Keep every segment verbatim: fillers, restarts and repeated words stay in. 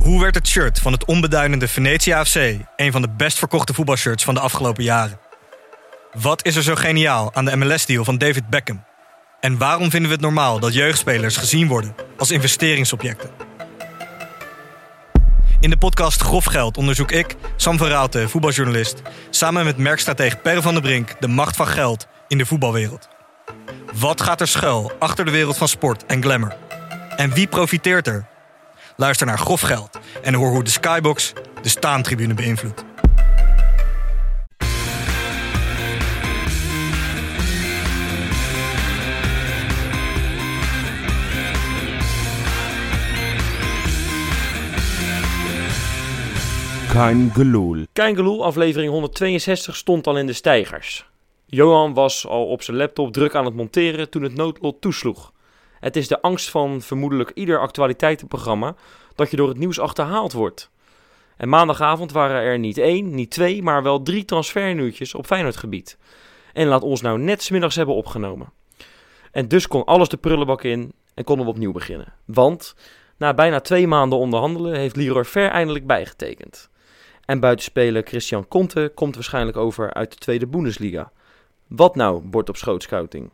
Hoe werd het shirt van het onbeduidende Venetia F C een van de best verkochte voetbalshirts van de afgelopen jaren? Wat is er zo geniaal aan de M L S-deal van David Beckham? En waarom vinden we het normaal dat jeugdspelers gezien worden als investeringsobjecten? In de podcast Grof Geld onderzoek ik, Sam van Raalte, voetbaljournalist, samen met merkstratege Per van der Brink de macht van geld in de voetbalwereld. Wat gaat er schuil achter de wereld van sport en glamour? En wie profiteert er? Luister naar Grof Geld en hoor hoe de Skybox de staantribune beïnvloedt. Kein Geloel. Kein Geloel, aflevering honderdtweeënzestig, stond al in de steigers. Johan was al op zijn laptop druk aan het monteren toen het noodlot toesloeg. Het is de angst van vermoedelijk ieder actualiteitenprogramma dat je door het nieuws achterhaald wordt. En maandagavond waren er niet één, niet twee, maar wel drie transfernieuwtjes op Feyenoordgebied. En laat ons nou net 's middags hebben opgenomen. En dus kon alles de prullenbak in en konden we opnieuw beginnen. Want na bijna twee maanden onderhandelen heeft Leroy Fer eindelijk bijgetekend. En buitenspeler Christian Conte komt waarschijnlijk over uit de tweede Bundesliga. Wat nou, bord op schoot scouting?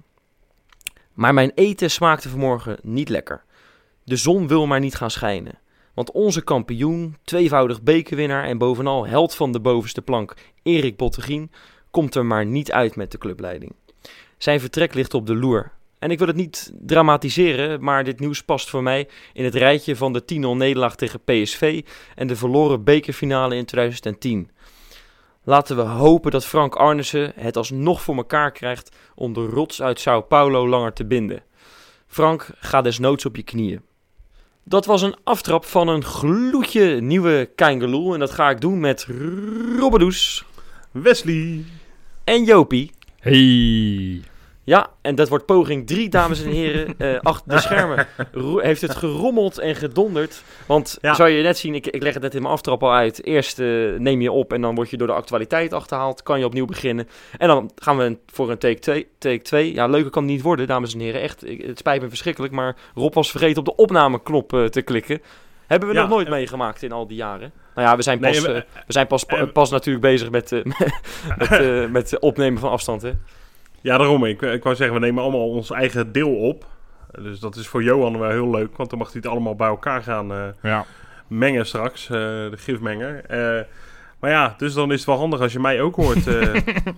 Maar mijn eten smaakte vanmorgen niet lekker. De zon wil maar niet gaan schijnen. Want onze kampioen, tweevoudig bekerwinnaar en bovenal held van de bovenste plank, Erik Bottegien, komt er maar niet uit met de clubleiding. Zijn vertrek ligt op de loer. En ik wil het niet dramatiseren, maar dit nieuws past voor mij in het rijtje van de tien nul nederlaag tegen P S V en de verloren bekerfinale in twintig tien. Laten we hopen dat Frank Arnesen het alsnog voor elkaar krijgt om de rots uit Sao Paulo langer te binden. Frank, ga desnoods op je knieën. Dat was een aftrap van een gloedje nieuwe Kein Geloel en dat ga ik doen met Robbedoes, Wesley en Jopie. Hey. Ja, en dat wordt poging drie, dames en heren. Uh, achter de schermen ro- heeft het gerommeld en gedonderd. Want, ja. Zou je net zien, ik, ik leg het net in mijn aftrap al uit. Eerst uh, neem je op en dan word je door de actualiteit achterhaald. Kan je opnieuw beginnen. En dan gaan we voor een take twee. Take twee. Ja, leuker kan het niet worden, dames en heren. Echt, ik, het spijt me verschrikkelijk. Maar Rob was vergeten op de opnameknop uh, te klikken. Hebben we ja, nog nooit uh, meegemaakt in al die jaren. Nou ja, we zijn pas, nee, we, uh, we zijn pas, uh, pas natuurlijk bezig met, uh, met, uh, met opnemen van afstand, hè. Ja, daarom. Ik, ik wou zeggen, we nemen allemaal ons eigen deel op. Dus dat is voor Johan wel heel leuk, want dan mag hij het allemaal bij elkaar gaan uh, ja. mengen straks, uh, de gifmenger. Uh, maar ja, dus dan is het wel handig als je mij ook hoort. Uh.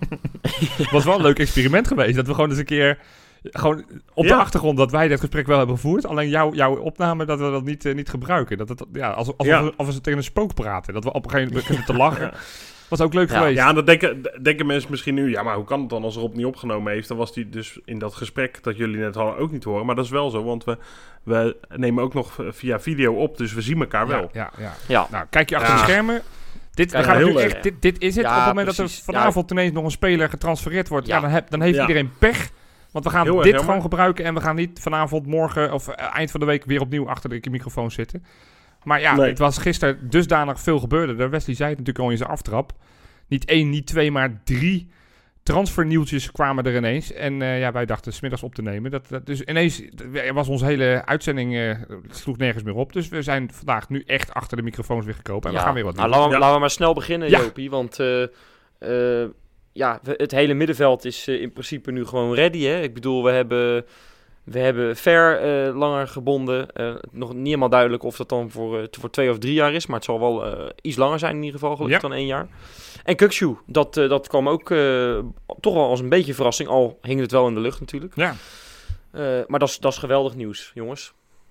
Het was wel een leuk experiment geweest, dat we gewoon eens een keer, gewoon op ja. de achtergrond, dat wij dit gesprek wel hebben gevoerd. Alleen jouw, jouw opname, dat we dat niet, uh, niet gebruiken. Dat het, ja, alsof, alsof, ja. we, alsof we tegen een spook praten. Dat we op een gegeven moment beginnen te lachen. Ja. Was ook leuk ja, geweest. Ja, dan denken, denken mensen misschien nu, ja, maar hoe kan het dan als Rob niet opgenomen heeft? Dan was hij dus in dat gesprek dat jullie net hadden ook niet horen. Maar dat is wel zo, want we, we nemen ook nog via video op, dus we zien elkaar wel. Ja, ja, ja. ja. Nou, kijk je achter ja. de schermen. Dit, we gaan heel echt, dit, dit is het. Ja, op het moment precies. dat er vanavond ja. ineens nog een speler getransfereerd wordt, ja. Ja, dan, heb, dan heeft ja. iedereen pech. Want we gaan heel dit gewoon gebruiken en we gaan niet vanavond, morgen of uh, eind van de week weer opnieuw achter de microfoon zitten. Maar ja, nee. Het was gisteren dusdanig veel gebeurde. De Wesley zei het natuurlijk al in zijn aftrap. Niet één, niet twee, maar drie transfernieuwtjes kwamen er ineens. En uh, ja, wij dachten 's middags op te nemen. Dat, dat, dus ineens was onze hele uitzending, uh, sloeg nergens meer op. Dus we zijn vandaag nu echt achter de microfoons weer gekropen. En ja. we gaan weer wat doen. Nou, laten, we, ja. laten we maar snel beginnen, ja. Jopie. Want uh, uh, ja, het hele middenveld is uh, in principe nu gewoon ready. Hè? Ik bedoel, we hebben... We hebben Fer uh, langer gebonden. Uh, nog niet helemaal duidelijk of dat dan voor, uh, voor twee of drie jaar is. Maar het zal wel uh, iets langer zijn in ieder geval, gelukkig ja. dan één jaar. En Kökshu, dat, uh, dat kwam ook uh, toch wel als een beetje verrassing. Al hing het wel in de lucht natuurlijk. Ja. Uh, maar dat is, dat is geweldig nieuws, jongens.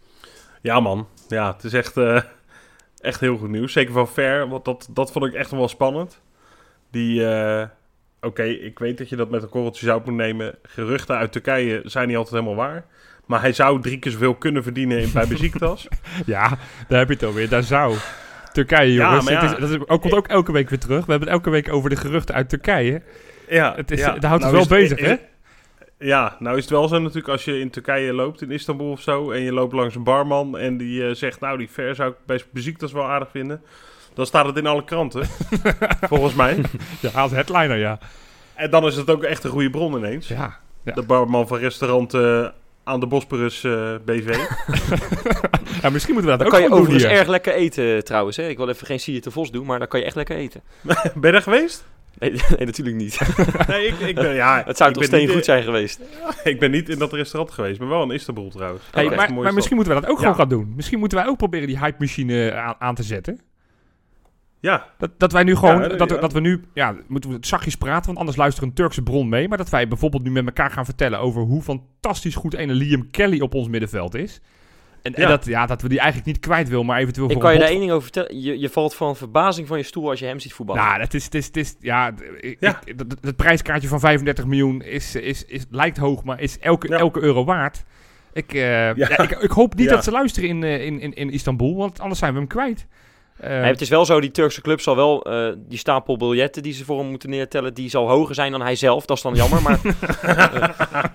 Ja man, ja, het is echt, uh, echt heel goed nieuws. Zeker van Fer, want dat, dat vond ik echt wel spannend. Die... Uh, Oké, okay, ik weet dat je dat met een korreltje zout moet nemen. Geruchten uit Turkije zijn niet altijd helemaal waar. Maar hij zou drie keer zoveel kunnen verdienen in, bij Beşiktaş. Ja, daar heb je het alweer. Daar zou. Turkije, jongens. Ja, ja, het is, dat is, ook, komt ook elke week weer terug. We hebben het elke week over de geruchten uit Turkije. Ja, het is, ja. Daar houdt nou het wel het, bezig, hè? Ja, nou is het wel zo natuurlijk als je in Turkije loopt, in Istanbul of zo. En je loopt langs een barman en die uh, zegt, nou die Fer zou ik bij Beşiktaş wel aardig vinden. Dan staat het in alle kranten, volgens mij. Ja, als headliner, ja. En dan is het ook echt een goede bron ineens. Ja. ja. De barman van restaurant uh, aan de Bosporus uh, B V. Ja, misschien moeten we dat dan ook kan je overigens doen erg lekker eten trouwens. Hè? Ik wil even geen Sierte Vos doen, maar dan kan je echt lekker eten. Ben je er geweest? Nee, nee natuurlijk niet. Nee, ik, ik ben, ja, het zou ik toch ben steen goed niet, zijn geweest. Ik ben niet in dat restaurant geweest, maar wel in Istanbul trouwens. Hey, okay. maar, maar misschien moeten we dat ook ja. gewoon gaan doen. Misschien moeten wij ook proberen die hype-machine aan, aan te zetten. Ja. Dat, dat wij nu gewoon, ja, dat, ja. dat we nu, ja, moeten we zachtjes praten, want anders luistert een Turkse bron mee. Maar dat wij bijvoorbeeld nu met elkaar gaan vertellen over hoe fantastisch goed ene Liam Kelly op ons middenveld is. En, ja. en dat, ja, dat we die eigenlijk niet kwijt wil, maar eventueel ik voor kan een je bot... daar één ding over vertellen. Je, je valt van verbazing van je stoel als je hem ziet voetballen. Nou, het is, het is, het is ja, ik, ja. ik, het, het prijskaartje van vijfendertig miljoen is, is, is, lijkt hoog, maar is elke, ja. elke euro waard. Ik, uh, ja. Ja, ik, ik hoop niet ja. dat ze luisteren in, in, in, in Istanbul, want anders zijn we hem kwijt. Uh, nee, het is wel zo, die Turkse club zal wel uh, die stapel biljetten die ze voor hem moeten neertellen, die zal hoger zijn dan hij zelf. Dat is dan jammer, maar... uh,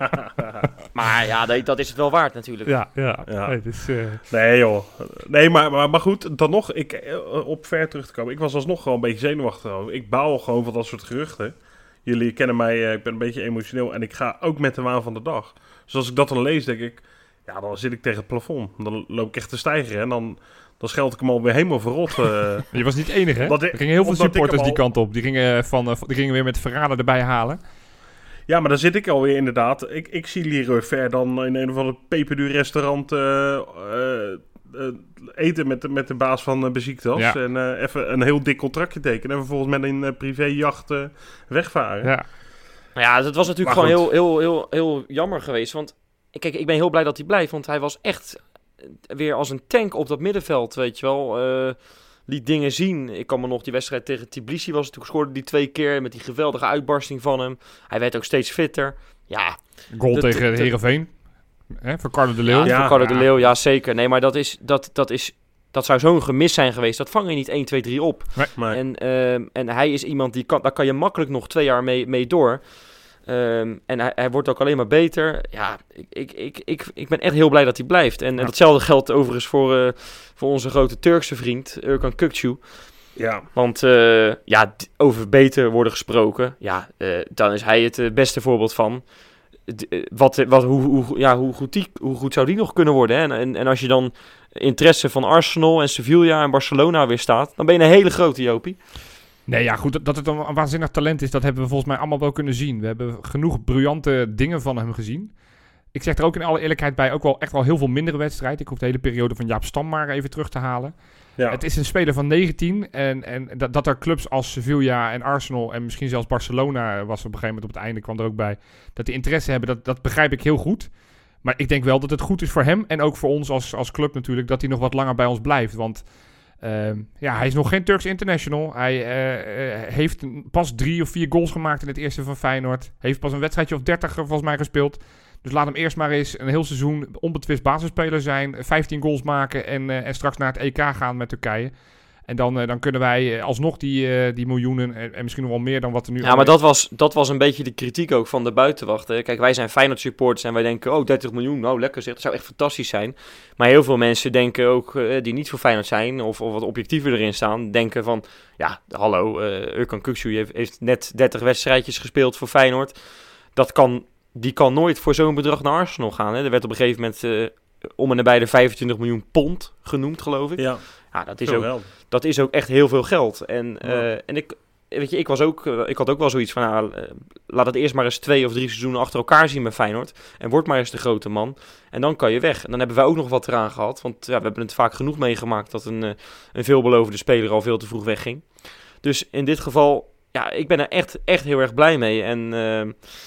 maar ja, dat, dat is het wel waard natuurlijk. Ja, ja. ja. Nee, dus, uh... nee joh. Nee, maar, maar, maar goed, dan nog, ik, uh, op ver terug te komen. Ik was alsnog gewoon een beetje zenuwachtig over. Ik baal gewoon van dat soort geruchten. Jullie kennen mij, uh, ik ben een beetje emotioneel en ik ga ook met de waan van de dag. Dus als ik dat dan lees, denk ik, ja, dan zit ik tegen het plafond. Dan loop ik echt te stijgeren en dan... Dan scheld ik hem alweer helemaal verrot. Uh, je was niet de enige, hè? Ik, er gingen heel veel supporters al... die kant op. Die gingen, van, uh, die gingen weer met verrader erbij halen. Ja, maar dan zit ik alweer inderdaad. Ik, ik zie Leroy Ver dan in een of ander peperduur restaurant uh, uh, uh, eten met, met de baas van uh, Besiktas. Ja. En uh, even een heel dik contractje tekenen. En vervolgens met een uh, privéjacht uh, wegvaren. Ja, ja, dat was natuurlijk maar gewoon heel, heel, heel, heel jammer geweest. Want kijk, ik ben heel blij dat hij blijft. Want hij was echt... weer als een tank op dat middenveld, weet je wel. Uh, liet dingen zien. Ik kan me nog die wedstrijd tegen Tbilisi was. Toen scoorde die twee keer met die geweldige uitbarsting van hem. Hij werd ook steeds fitter. Ja. Goal de, tegen de, Heerenveen. Hè, voor Carlo de Leeuw. Ja, ja, voor Carlo ja. de Leeuw, ja zeker. Nee, maar dat is... Dat, dat is dat zou zo'n gemis zijn geweest. Dat vang je niet één, twee, drie op. Nee, nee. En, uh, en hij is iemand die kan... Daar kan je makkelijk nog twee jaar mee, mee door. Um, en hij, hij wordt ook alleen maar beter. Ja, ik, ik, ik, ik, ik ben echt heel blij dat hij blijft. En, ja. en datzelfde geldt overigens voor, uh, voor onze grote Turkse vriend, Erkan Kukçu. Ja. Want uh, ja, over beter worden gesproken, ja, uh, dan is hij het uh, beste voorbeeld van. D- uh, wat, wat, hoe, hoe, ja, hoe, goed die, hoe goed zou die nog kunnen worden? Hè? En, en, en als je dan interesse van Arsenal en Sevilla en Barcelona weer staat, dan ben je een hele grote, Jopie. Nee, ja, goed, dat, dat het een, een waanzinnig talent is, dat hebben we volgens mij allemaal wel kunnen zien. We hebben genoeg briljante dingen van hem gezien. Ik zeg er ook in alle eerlijkheid bij, ook wel echt wel heel veel mindere wedstrijden. Ik hoef de hele periode van Jaap Stam maar even terug te halen. Ja. Het is een speler van negentien en, en dat, dat er clubs als Sevilla en Arsenal en misschien zelfs Barcelona was op een gegeven moment op het einde, kwam er ook bij, dat die interesse hebben, dat, dat begrijp ik heel goed. Maar ik denk wel dat het goed is voor hem en ook voor ons als, als club natuurlijk, dat hij nog wat langer bij ons blijft, want... Uh, ja, hij is nog geen Turks international. Hij uh, uh, heeft pas drie of vier goals gemaakt in het eerste van Feyenoord. Heeft pas een wedstrijdje of dertig volgens mij gespeeld. Dus laat hem eerst maar eens een heel seizoen onbetwist basisspeler zijn. vijftien goals maken en, uh, en straks naar het E K gaan met Turkije. En dan, uh, dan kunnen wij alsnog die, uh, die miljoenen en, en misschien nog wel meer dan wat er nu... Ja, maar dat was, dat was een beetje de kritiek ook van de buitenwachten. Kijk, wij zijn Feyenoord supporters en wij denken, oh, dertig miljoen, nou lekker zeg, dat zou echt fantastisch zijn. Maar heel veel mensen denken ook, uh, die niet voor Feyenoord zijn of, of wat objectiever erin staan, denken van, ja, hallo, uh, Erkan Kukçu heeft, heeft net dertig wedstrijdjes gespeeld voor Feyenoord. Dat kan, die kan nooit voor zo'n bedrag naar Arsenal gaan. Hè. Er werd op een gegeven moment uh, om en nabij de vijfentwintig miljoen pond genoemd, geloof ik. Ja. Ja, dat is, ook, dat is ook echt heel veel geld. En, uh, ja. en ik, weet je, ik, was ook, uh, ik had ook wel zoiets van, nou, uh, laat het eerst maar eens twee of drie seizoenen achter elkaar zien met Feyenoord. En word maar eens de grote man. En dan kan je weg. En dan hebben wij ook nog wat eraan gehad. Want ja, we hebben het vaak genoeg meegemaakt dat een, uh, een veelbelovende speler al veel te vroeg wegging. Dus in dit geval, ja, ik ben er echt, echt heel erg blij mee. En uh,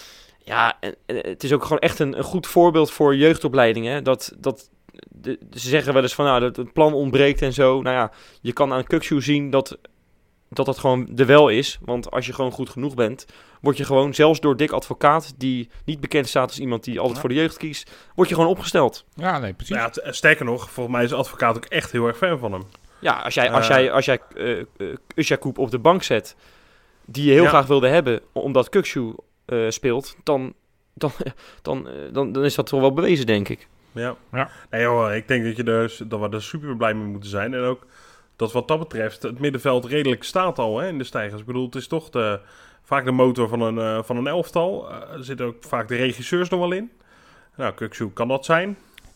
ja, en, en het is ook gewoon echt een, een goed voorbeeld voor jeugdopleidingen. Dat... dat De, ze zeggen wel eens van, nou, dat het plan ontbreekt en zo. Nou ja, je kan aan Kukçu zien dat, dat dat gewoon er wel is. Want als je gewoon goed genoeg bent, word je gewoon, zelfs door Dick Advocaat, die niet bekend staat als iemand die altijd ja. voor de jeugd kiest, word je gewoon opgesteld. Ja, nee, precies. Ja, t- sterker nog, volgens mij is Advocaat ook echt heel erg fan van hem. Ja, als jij, als uh, jij, als jij uh, uh, Usjakoub op de bank zet, die je heel ja. graag wilde hebben, omdat Kukçu uh, speelt, dan, dan, dan, dan, dan is dat toch wel bewezen, denk ik. Ja, ja. Nee, joh, ik denk dat, je dus, dat we er super blij mee moeten zijn. En ook dat wat dat betreft het middenveld redelijk staat al hè, in de stijgers. Ik bedoel, het is toch de, vaak de motor van een, uh, van een elftal. Uh, er zitten ook vaak de regisseurs nog wel in. Nou, Kukçu kan dat zijn.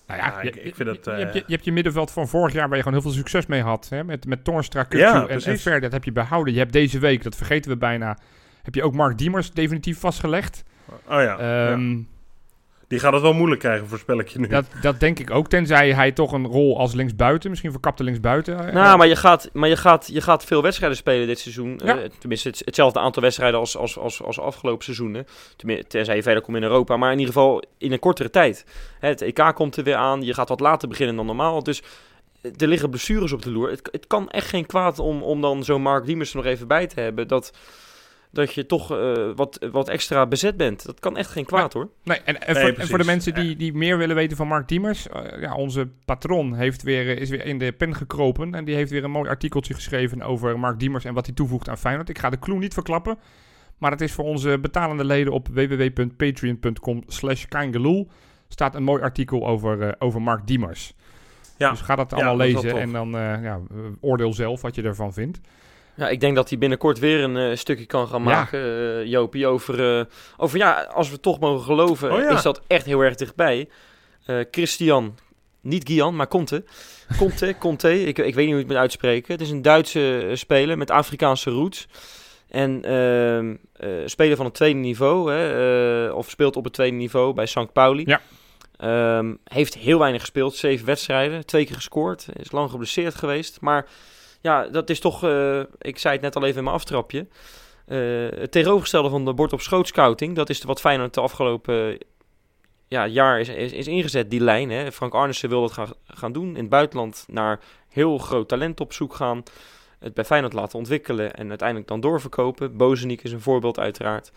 Nou ja, ja je, ik, ik vind je, het, je, uh... je, hebt je, je hebt je middenveld van vorig jaar waar je gewoon heel veel succes mee had. Hè? Met, met Toornstra, Kukçu ja, en, en Ver, dat heb je behouden. Je hebt deze week, dat vergeten we bijna, heb je ook Mark Diemers definitief vastgelegd. Oh ja, um, ja. Die gaat het wel moeilijk krijgen, voorspel ik je nu. Dat, dat denk ik ook, tenzij hij toch een rol als linksbuiten, misschien verkapte linksbuiten. Nou, ja. maar, je gaat, maar je, gaat, je gaat veel wedstrijden spelen dit seizoen. Ja. Uh, tenminste, het, hetzelfde aantal wedstrijden als, als, als, als afgelopen seizoenen. Tenminste, tenzij je verder komt in Europa. Maar in ieder geval in een kortere tijd. Het E K komt er weer aan. Je gaat wat later beginnen dan normaal. Dus er liggen blessures op de loer. Het, het kan echt geen kwaad om, om dan zo'n Mark Diemers er nog even bij te hebben. Dat... dat je toch uh, wat, wat extra bezet bent. Dat kan echt geen kwaad, nee, hoor. Nee, en, en, nee, voor, en voor de mensen die, die meer willen weten van Mark Diemers... Uh, ja, onze patron heeft weer, is weer in de pen gekropen... en die heeft weer een mooi artikeltje geschreven over Mark Diemers... en wat hij toevoegt aan Feyenoord. Ik ga de clue niet verklappen... maar het is voor onze betalende leden op w w w punt patreon punt com slash kangeloel... staat een mooi artikel over, uh, over Mark Diemers. Ja. Dus ga dat allemaal ja, dat lezen en dan uh, ja, oordeel zelf wat je ervan vindt. Ja, ik denk dat hij binnenkort weer een uh, stukje kan gaan maken, ja. uh, Jopie, over, uh, over, ja, als we toch mogen geloven, oh, ja. is dat echt heel erg dichtbij. Uh, Christian, niet Gian, maar Conte. Conte, Conte, ik, ik weet niet hoe je het moet uitspreken. Het is een Duitse uh, speler met Afrikaanse roots. En uh, uh, speler van het tweede niveau, hè, uh, of speelt op het tweede niveau bij Sankt Pauli. Ja. Um, heeft heel weinig gespeeld, zeven wedstrijden, twee keer gescoord. Is lang geblesseerd geweest, maar... Ja, dat is toch, uh, ik zei het net al even in mijn aftrapje, uh, het tegenovergestelde van de bord op schoot scouting. Dat is wat Feyenoord de afgelopen uh, ja, jaar is, is, is ingezet, die lijn. Hè. Frank Arnissen wil dat gaan, gaan doen. In het buitenland naar heel groot talent op zoek gaan. Het bij Feyenoord laten ontwikkelen en uiteindelijk dan doorverkopen. Bozeniek is een voorbeeld uiteraard.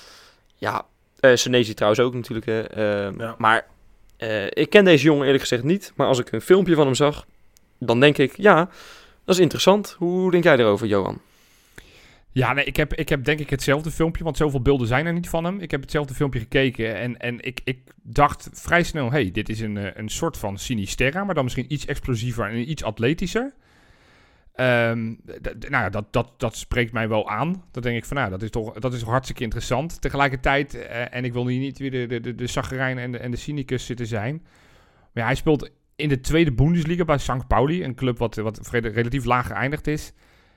Ja, uh, Senesi trouwens ook natuurlijk. Uh, ja. Maar uh, ik ken deze jongen eerlijk gezegd niet. Maar als ik een filmpje van hem zag, dan denk ik, ja... Dat is interessant. Hoe denk jij erover, Johan? Ja, nee, ik heb, ik heb denk ik hetzelfde filmpje, want zoveel beelden zijn er niet van hem. Ik heb hetzelfde filmpje gekeken en, en ik, ik dacht vrij snel, hey, dit is een, een soort van Sinisterra, maar dan misschien iets explosiever en iets atletischer. Um, d- d- nou ja, dat, dat, dat spreekt mij wel aan. Dan denk ik van, nou, dat is toch, dat is toch hartstikke interessant. Tegelijkertijd, uh, en ik wil hier niet weer de, de, de, de Zagrijn en de, en de cynicus zitten zijn, maar ja, hij speelt... in de tweede Bundesliga bij Sankt Pauli. Een club wat, wat relatief laag geëindigd is.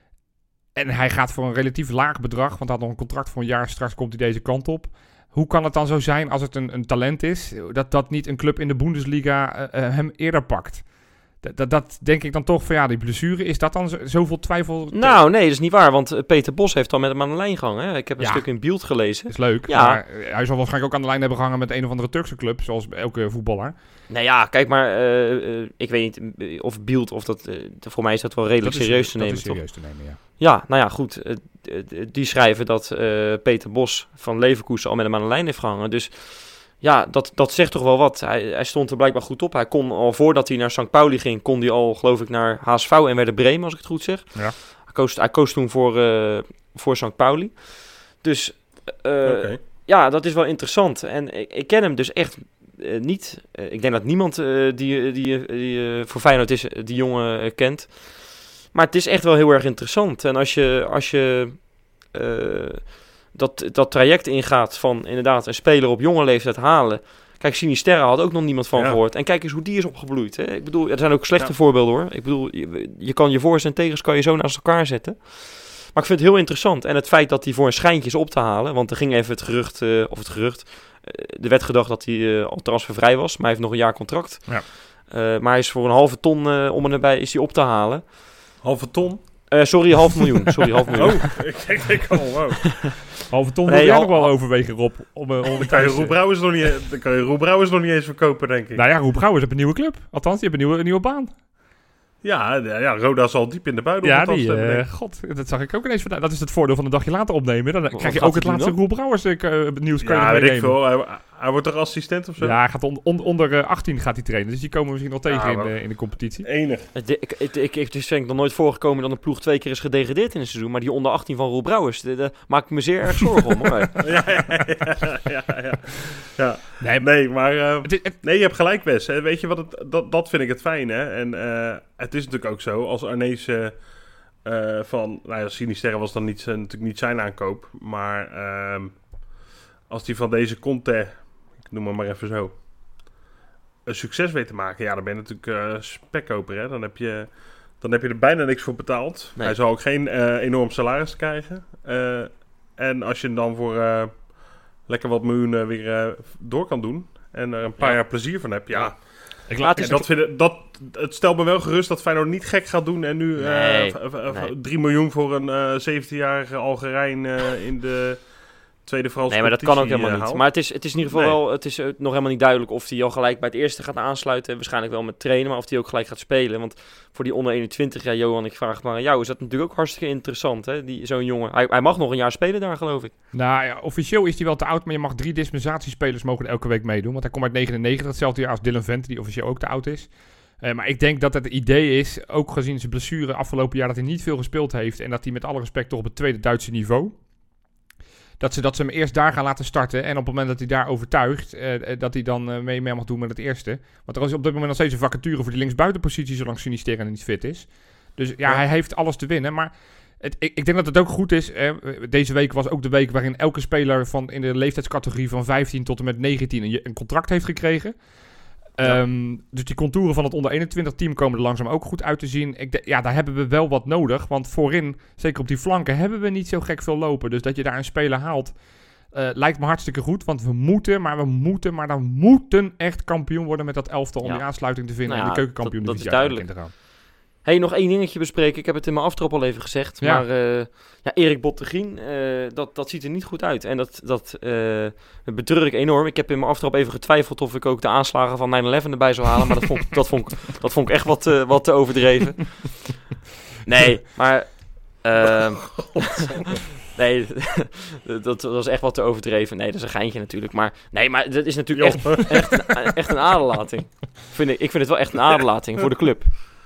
En hij gaat voor een relatief laag bedrag. Want hij had nog een contract voor een jaar. Straks komt hij deze kant op. Hoe kan het dan zo zijn als het een, een talent is... dat dat niet een club in de Bundesliga uh, uh, hem eerder pakt? Dat, dat, dat denk ik dan toch van ja, die blessure. Is dat dan zo, zoveel twijfel? Nou, nee, dat is niet waar. Want uh, Peter Bos heeft al met hem aan de lijn gehangen. Hè? Ik heb een ja, stuk in Bild gelezen. Dat is leuk. Ja. Maar hij zal waarschijnlijk ook aan de lijn hebben gehangen met een of andere Turkse club. Zoals elke voetballer. Nou ja, kijk maar. Uh, uh, ik weet niet uh, of Bild of dat... Uh, voor mij is dat wel redelijk dat is, serieus te dat nemen, is serieus toch? te nemen, ja. Ja, nou ja, goed. Uh, uh, die schrijven dat uh, Peter Bos van Leverkusen al met hem aan de lijn heeft gehangen. Dus... Ja, dat, dat zegt toch wel wat. Hij, hij stond er blijkbaar goed op. Hij kon al voordat hij naar Sankt Pauli ging, kon hij al, geloof ik, naar H S V en Werder Bremen, als ik het goed zeg. Ja. Hij, koos, hij koos toen voor, uh, voor Sankt Pauli. Dus uh, okay. ja, dat is wel interessant. En ik, ik ken hem dus echt uh, niet. Uh, ik denk dat niemand uh, die, die, die uh, voor Feyenoord is, die jongen uh, kent. Maar het is echt wel heel erg interessant. En als je... Als je uh, Dat, dat traject ingaat van inderdaad een speler op jonge leeftijd halen. Kijk, Sinisterra had ook nog niemand van ja. gehoord. En kijk eens hoe die is opgebloeid. Hè? Ik bedoel, er zijn ook slechte ja. voorbeelden hoor. Ik bedoel, je, je kan je voor's en tegens kan je zo naast elkaar zetten. Maar ik vind het heel interessant. En het feit dat hij voor een schijntje is op te halen. Want er ging even het gerucht, uh, of het gerucht. Uh, er werd gedacht dat hij uh, al transfervrij was. Maar hij heeft nog een jaar contract. Ja. Uh, maar hij is voor een halve ton uh, om en nabij is hij op te halen. Halve ton? Uh, sorry, half miljoen. Sorry, half miljoen. Oh, ik denk al, wow. Halve ton wil nee, jij nog wel overwegen, Rob. Om, uh, om dan kan je Roel Brouwers nog niet, dan kan je Roel Brouwers nog niet eens verkopen, denk ik. Nou ja, Roel Brouwers heeft een nieuwe club. Althans, die heeft een nieuwe, een nieuwe baan. Ja, ja, Roda zal diep in de buidel. Ja, die, uh, god, dat zag ik ook ineens vandaag. Dat is het voordeel van een dagje later opnemen. Dan Wat krijg je ook het laatste Roel Brouwers uh, nieuws. Ja, weet ik veel. Hij, hij wordt toch assistent of zo? Ja, hij gaat on, on, onder uh, achttien gaat hij trainen. Dus die komen misschien nog tegen ja, in, uh, in de competitie. Enig. Ik, ik, ik, ik, het is denk ik nog nooit voorgekomen dat een ploeg twee keer is gedegradeerd in een seizoen. Maar die onder achttien van Roel Brouwers, daar maak ik me zeer erg zorgen om. Hoor. ja, ja, ja, ja, ja. ja. Nee, nee, maar uh, het is, het... nee, je hebt gelijk, Wes. Weet je wat? Het, dat, dat vind ik het fijn, hè. En uh, het is natuurlijk ook zo, als Arnees uh, uh, van... Nou ja, Sinisterra was dan niet, uh, natuurlijk niet zijn aankoop. Maar uh, als die van deze Conte... Ik noem hem maar even zo. een succes weet te maken, ja, dan ben je natuurlijk uh, spekkoper. Hè? Dan, heb je, dan heb je er bijna niks voor betaald. Nee. Hij zal ook geen uh, enorm salaris krijgen. Uh, en als je hem dan voor uh, lekker wat miljoenen weer uh, door kan doen en er een paar ja. jaar plezier van hebt, ja... ja. Ik laat en dat vind, dat, het stelt me wel gerust dat Feyenoord niet gek gaat doen en nu nee, uh, v- v- nee. drie miljoen voor een uh, zeventienjarige Algerijn uh, in de tweede Franse Nee, maar dat kan ook helemaal uh, niet. Maar het is, het is in ieder geval nee. wel, het is uh, nog helemaal niet duidelijk of hij al gelijk bij het eerste gaat aansluiten. Waarschijnlijk wel met trainen, maar of hij ook gelijk gaat spelen. Want voor die onder eenentwintig, ja, Johan, ik vraag maar aan jou, is dat natuurlijk ook hartstikke interessant, hè? Die, zo'n jongen. Hij, hij mag nog een jaar spelen daar, geloof ik. Nou ja, officieel is hij wel te oud, maar je mag drie dispensatiespelers mogen elke week meedoen. Want hij komt uit negenennegentig, hetzelfde jaar als Dylan Vente, die officieel ook te oud is. Uh, maar ik denk dat het idee is, ook gezien zijn blessure afgelopen jaar, dat hij niet veel gespeeld heeft en dat hij met alle respect toch op het tweede Duitse niveau, dat ze, dat ze hem eerst daar gaan laten starten en op het moment dat hij daar overtuigt, uh, dat hij dan uh, mee, mee mag doen met het eerste. Want er is op dit moment nog steeds een vacature voor die linksbuitenpositie, zolang Sinisterra niet fit is. Dus ja, ja, hij heeft alles te winnen, maar het, ik, ik denk dat het ook goed is. Eh, deze week was ook de week waarin elke speler van in de leeftijdscategorie van vijftien tot en met negentien een, een contract heeft gekregen. Ja. Um, dus die contouren van het onder eenentwintig team komen er langzaam ook goed uit te zien. Ik de, ja, daar hebben we wel wat nodig. Want voorin, zeker op die flanken, hebben we niet zo gek veel lopen. Dus dat je daar een speler haalt, uh, lijkt me hartstikke goed. Want we moeten, maar we moeten, maar dan moeten echt kampioen worden met dat elftal om ja. die aansluiting te vinden. Nou ja, en de keukenkampioen dat, dat is duidelijk. Te gaan. Hey, nog één dingetje bespreken. Ik heb het in mijn aftrap al even gezegd. Ja. Maar uh, ja, Erik Botteguin, uh, dat, dat ziet er niet goed uit. En dat, dat, uh, dat betreur ik enorm. Ik heb in mijn aftrap even getwijfeld of ik ook de aanslagen van nine eleven erbij zou halen. Maar dat vond, dat vond, dat vond ik echt wat, uh, wat te overdreven. Nee, maar... Uh, nee, dat, dat was echt wat te overdreven. Nee, dat is een geintje natuurlijk. Maar nee, maar dat is natuurlijk echt, echt, echt een aderlating. Vind ik, ik vind het wel echt een aderlating voor de club.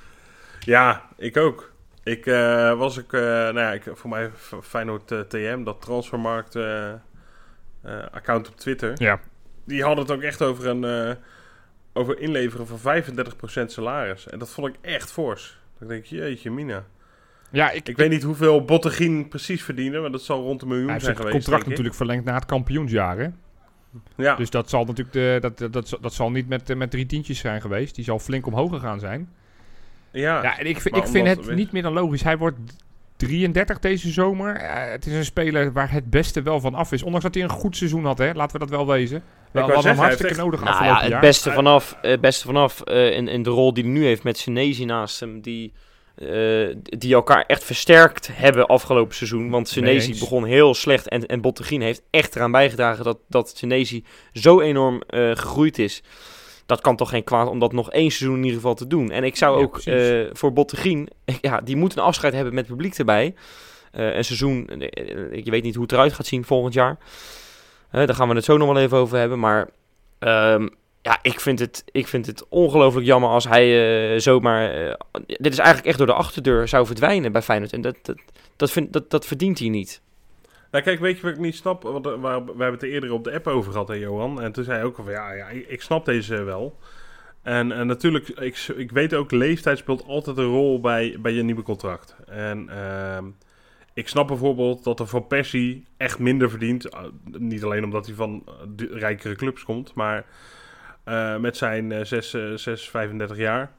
Ja, ik ook. Ik uh, was ik, uh, nou ja, ik, voor mij Feyenoord uh, T M, dat Transfermarkt uh, uh, account op Twitter. Ja. Die hadden het ook echt over een uh, over inleveren van vijfendertig procent salaris. En dat vond ik echt fors. Dan denk ik, jeetje mina. Ja, ik, ik weet niet hoeveel Botteguin precies verdienen, maar dat zal rond een miljoen zijn geweest. Hij heeft het contract natuurlijk verlengd na het kampioensjaar, hè? Ja. Dus dat zal natuurlijk de, dat, dat, dat, dat zal niet met, met drie tientjes zijn geweest. Die zal flink omhoog gegaan zijn. Ja, ja, en ik, ik vind het weer... niet meer dan logisch. Hij wordt drieëndertig deze zomer. Uh, het is een speler waar het beste wel van af is. Ondanks dat hij een goed seizoen had, hè? Laten we dat wel wezen. We hadden hem hartstikke echt... nodig nou afgelopen ja, het jaar. Beste vanaf, het beste vanaf uh, in, in de rol die hij nu heeft met Senesi naast hem. Die, uh, die elkaar echt versterkt hebben afgelopen seizoen. Want Senesi begon heel slecht. En, en Botteguin heeft echt eraan bijgedragen dat, dat Senesi zo enorm uh, gegroeid is. Dat kan toch geen kwaad om dat nog één seizoen in ieder geval te doen. En ik zou ja, ook uh, voor Botteguin... Ja, die moet een afscheid hebben met het publiek erbij. Uh, een seizoen... Uh, je weet niet hoe het eruit gaat zien volgend jaar. Uh, daar gaan we het zo nog wel even over hebben. Maar um, ja, ik vind het, ik vind het ongelooflijk jammer als hij uh, zomaar... Uh, dit is eigenlijk echt door de achterdeur zou verdwijnen bij Feyenoord. En dat, dat, dat, vind, dat, dat verdient hij niet. Nou kijk, weet je wat ik niet snap? Want, uh, waar, we hebben het er eerder op de app over gehad, hè, Johan. En toen zei hij ook van, ja, ja ik, ik snap deze wel. En uh, natuurlijk, ik, ik weet ook, leeftijd speelt altijd een rol bij, bij je nieuwe contract. En uh, ik snap bijvoorbeeld dat er Van Persie echt minder verdient. Uh, niet alleen omdat hij van uh, rijkere clubs komt, maar uh, met zijn uh, zes, vijfendertig jaar.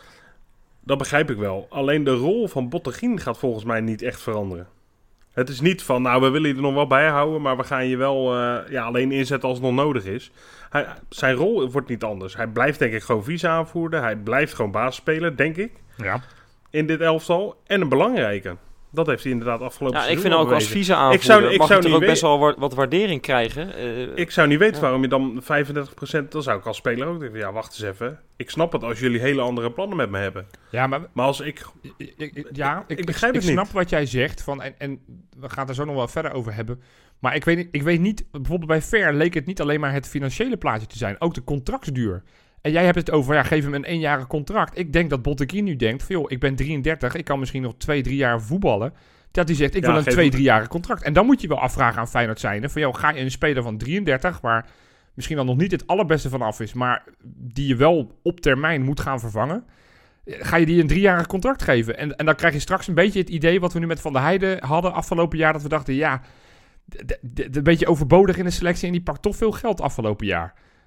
Dat begrijp ik wel. Alleen de rol van Botteguin gaat volgens mij niet echt veranderen. Het is niet van, nou, we willen je er nog wel bij houden, maar we gaan je wel uh, ja, alleen inzetten als het nog nodig is. Hij, zijn rol wordt niet anders. Hij blijft denk ik gewoon vice-aanvoerder. Hij blijft gewoon basisspeler, denk ik. Ja. In dit elftal. En een belangrijke. Dat heeft hij inderdaad afgelopen ja, seizoen ik vind ook bewezen. Als vice-aanvoerder ik zou, ik mag zou je toch ook we- best wel wat, wat waardering krijgen. Uh, ik zou niet weten ja. waarom je dan vijfendertig procent... Dan zou ik als speler ook denken, ja, wacht eens even. Ik snap het als jullie hele andere plannen met me hebben. Ja, maar... Maar als ik... ik, ik ja, ik, ik begrijp ik, het ik snap niet. wat jij zegt. Van, en, en we gaan het er zo nog wel verder over hebben. Maar ik weet, ik weet niet... Bijvoorbeeld bij Ver leek het niet alleen maar het financiële plaatje te zijn. Ook de contractsduur. En jij hebt het over, ja, geef hem een eenjarig contract. Ik denk dat Botteguin nu denkt, van, joh, ik ben drieëndertig. Ik kan misschien nog twee, drie jaar voetballen. Dat hij zegt, ik ja, wil een twee, driejarig contract. En dan moet je wel afvragen aan Feyenoord zijnde. Van, joh, ga je een speler van drieëndertig, waar misschien dan nog niet het allerbeste van af is, maar die je wel op termijn moet gaan vervangen. Ga je die een driejarig contract geven? En, en dan krijg je straks een beetje het idee wat we nu met Van der Heijden hadden afgelopen jaar. Dat we dachten, ja, een beetje overbodig in de selectie en die pakt toch veel geld afgelopen jaar.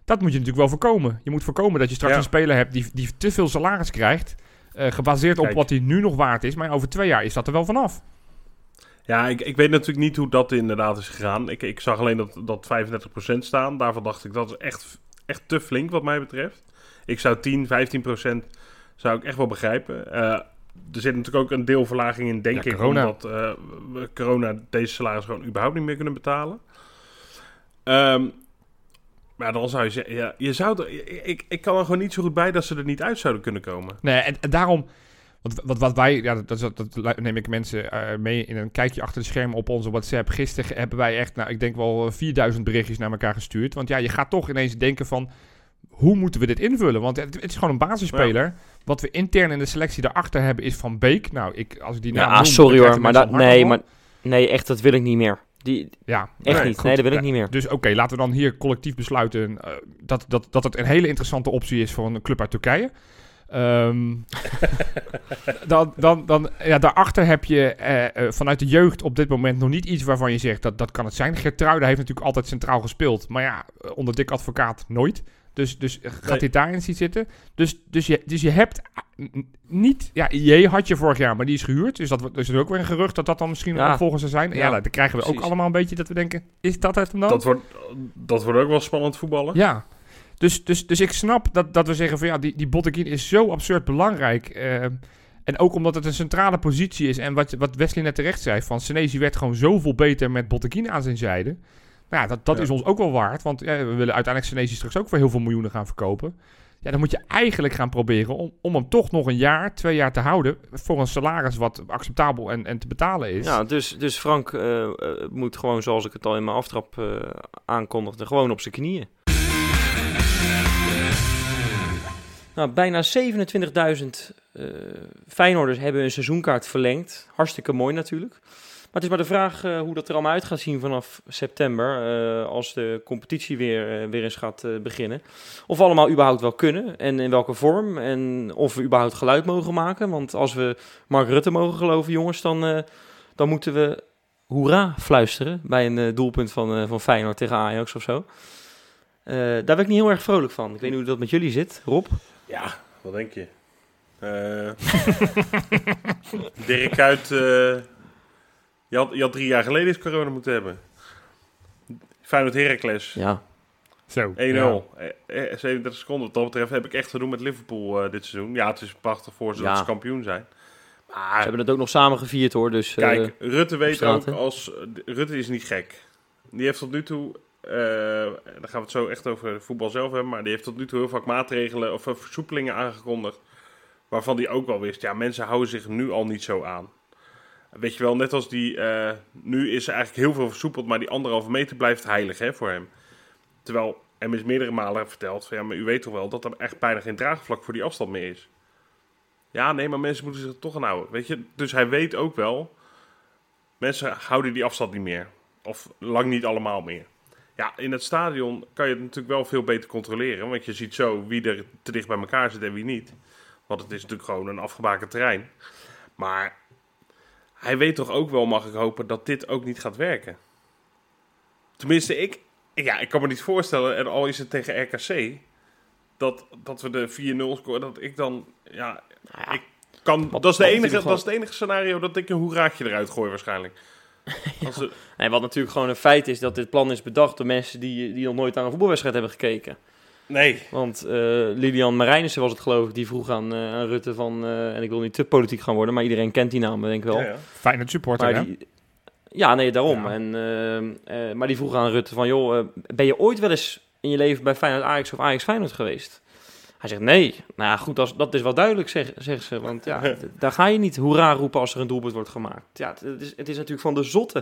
Dat moet je natuurlijk wel voorkomen. Je moet voorkomen dat je straks ja. een speler hebt die, die te veel salaris krijgt. Uh, gebaseerd Kijk. op wat hij nu nog waard is. Maar over twee jaar is dat er wel vanaf. Ja, ik, ik weet natuurlijk niet hoe dat inderdaad is gegaan. Ik, ik zag alleen dat, dat vijfendertig procent staan. Daarvan dacht ik, dat is echt, echt te flink wat mij betreft. Ik zou tien, vijftien procent zou ik echt wel begrijpen. Uh, er zit natuurlijk ook een deelverlaging in, denk ja, ik. Corona. Omdat uh, we corona deze salaris gewoon überhaupt niet meer kunnen betalen. Um, maar dan zou je zeggen, ja, je zou er, ik, ik kan er gewoon niet zo goed bij dat ze er niet uit zouden kunnen komen. Nee, en, en daarom... Wat, wat, wat wij, ja, dat, dat, dat neem ik mensen uh, mee in een kijkje achter de schermen op onze WhatsApp. Gisteren hebben wij echt, nou, ik denk wel vierduizend berichtjes naar elkaar gestuurd. Want ja, je gaat toch ineens denken van, hoe moeten we dit invullen? Want het, het is gewoon een basisspeler. Ja. Wat we intern in de selectie daarachter hebben is Van Beek. Nou, ik, als ik die naam ja, noem, sorry hoor, maar dat, nee, maar nee, echt, dat wil ik niet meer. Die, ja, echt nee, niet. Goed. Nee, dat wil ik ja, niet meer. Dus oké, okay, laten we dan hier collectief besluiten uh, dat, dat, dat het een hele interessante optie is voor een club uit Turkije. Um, dan, dan, dan, ja, daarachter heb je uh, uh, vanuit de jeugd op dit moment nog niet iets waarvan je zegt dat dat kan het zijn. Geertruida heeft natuurlijk altijd centraal gespeeld, maar ja, onder Dick Advocaat nooit. Dus, dus gaat nee. dit daarin zien zitten? Dus, dus, je, dus je hebt niet... Ja, I J had je vorig jaar, maar die is gehuurd. Dus dat is er ook weer een gerucht dat dat dan misschien ja. een opvolger zou zijn. Ja, ja, dan krijgen we precies. ook allemaal een beetje dat we denken, is dat het hem dan? Dat wordt, dat wordt ook wel spannend voetballen. Ja. Dus, dus, dus ik snap dat, dat we zeggen van ja, die, die Botteguin is zo absurd belangrijk. Uh, en ook omdat het een centrale positie is. En wat, wat Wesley net terecht zei, van Senesi werd gewoon zoveel beter met Botteguin aan zijn zijde. Nou ja, dat, dat ja. is ons ook wel waard. Want ja, we willen uiteindelijk Senesi straks ook voor heel veel miljoenen gaan verkopen. Ja, dan moet je eigenlijk gaan proberen om, om hem toch nog een jaar, twee jaar te houden. Voor een salaris wat acceptabel en, en te betalen is. Ja, dus, dus Frank uh, uh, moet gewoon, zoals ik het al in mijn aftrap uh, aankondigde, gewoon op zijn knieën. Nou, bijna zevenentwintigduizend uh, Feyenoorders hebben een seizoenkaart verlengd. Hartstikke mooi natuurlijk. Maar het is maar de vraag uh, hoe dat er allemaal uit gaat zien vanaf september. Uh, als de competitie weer, uh, weer eens gaat uh, beginnen. Of we allemaal überhaupt wel kunnen. En in welke vorm. En of we überhaupt geluid mogen maken. Want als we Mark Rutte mogen geloven, jongens, dan, uh, dan moeten we hoera fluisteren. Bij een uh, doelpunt van, uh, van Feyenoord tegen Ajax of zo. Uh, daar ben ik niet heel erg vrolijk van. Ik weet niet hoe dat met jullie zit, Rob. Ja, wat denk je? Uh, Dirk Kuyt, uh, je, had, je had drie jaar geleden eens corona moeten hebben. Feyenoord Heracles. Ja. Zo. één nul. Ja. zevenendertig seconden. Wat dat betreft heb ik echt te doen met Liverpool uh, dit seizoen. Ja, het is prachtig voor ze ja. dat ze kampioen zijn. Maar, ze hebben het ook nog samen gevierd hoor. Dus, kijk, uh, Rutte weet ook als... Rutte is niet gek. Die heeft tot nu toe... Uh, daar gaan we het zo echt over voetbal zelf hebben. Maar die heeft tot nu toe heel vaak maatregelen of uh, versoepelingen aangekondigd. Waarvan die ook wel wist. Ja, mensen houden zich nu al niet zo aan. Weet je wel, net als die... Uh, nu is er eigenlijk heel veel versoepeld. Maar die anderhalve meter blijft heilig hè, voor hem. Terwijl hem is meerdere malen verteld. Van, ja, maar u weet toch wel dat er echt bijna geen draagvlak voor die afstand meer is. Ja, nee, maar mensen moeten zich er toch aan houden. Weet je, dus hij weet ook wel. Mensen houden die afstand niet meer. Of lang niet allemaal meer. Ja, in het stadion kan je het natuurlijk wel veel beter controleren. Want je ziet zo wie er te dicht bij elkaar zit en wie niet. Want het is natuurlijk gewoon een afgebakend terrein. Maar hij weet toch ook wel, mag ik hopen, dat dit ook niet gaat werken. Tenminste, ik, ja, ik kan me niet voorstellen, en al is het tegen R K C, dat, dat we de vier nul scoren, dat ik dan, ja, ja ik kan, wat, dat, is de enige, gewoon... dat is het enige scenario dat ik een hoeraatje eruit gooi waarschijnlijk. Ja. Het... Nee, wat natuurlijk gewoon een feit is dat dit plan is bedacht door mensen die, die nog nooit aan een voetbalwedstrijd hebben gekeken. Nee. Want uh, Lilian Marijnissen was het geloof ik, die vroeg aan, uh, aan Rutte van, uh, en ik wil niet te politiek gaan worden, maar iedereen kent die naam, denk ik wel. Ja, ja. Feyenoord supporter, hè? Die... Ja, nee, daarom. Ja. En, uh, uh, maar die vroeg aan Rutte van, joh, uh, ben je ooit wel eens in je leven bij Feyenoord Ajax of Ajax Feyenoord geweest? Hij zegt, nee. Nou ja, goed, als, dat is wel duidelijk, zeg, zegt ze. Want ja, d- daar ga je niet hoera roepen als er een doelpunt wordt gemaakt. Ja, het, het, is, het is natuurlijk van de zotte.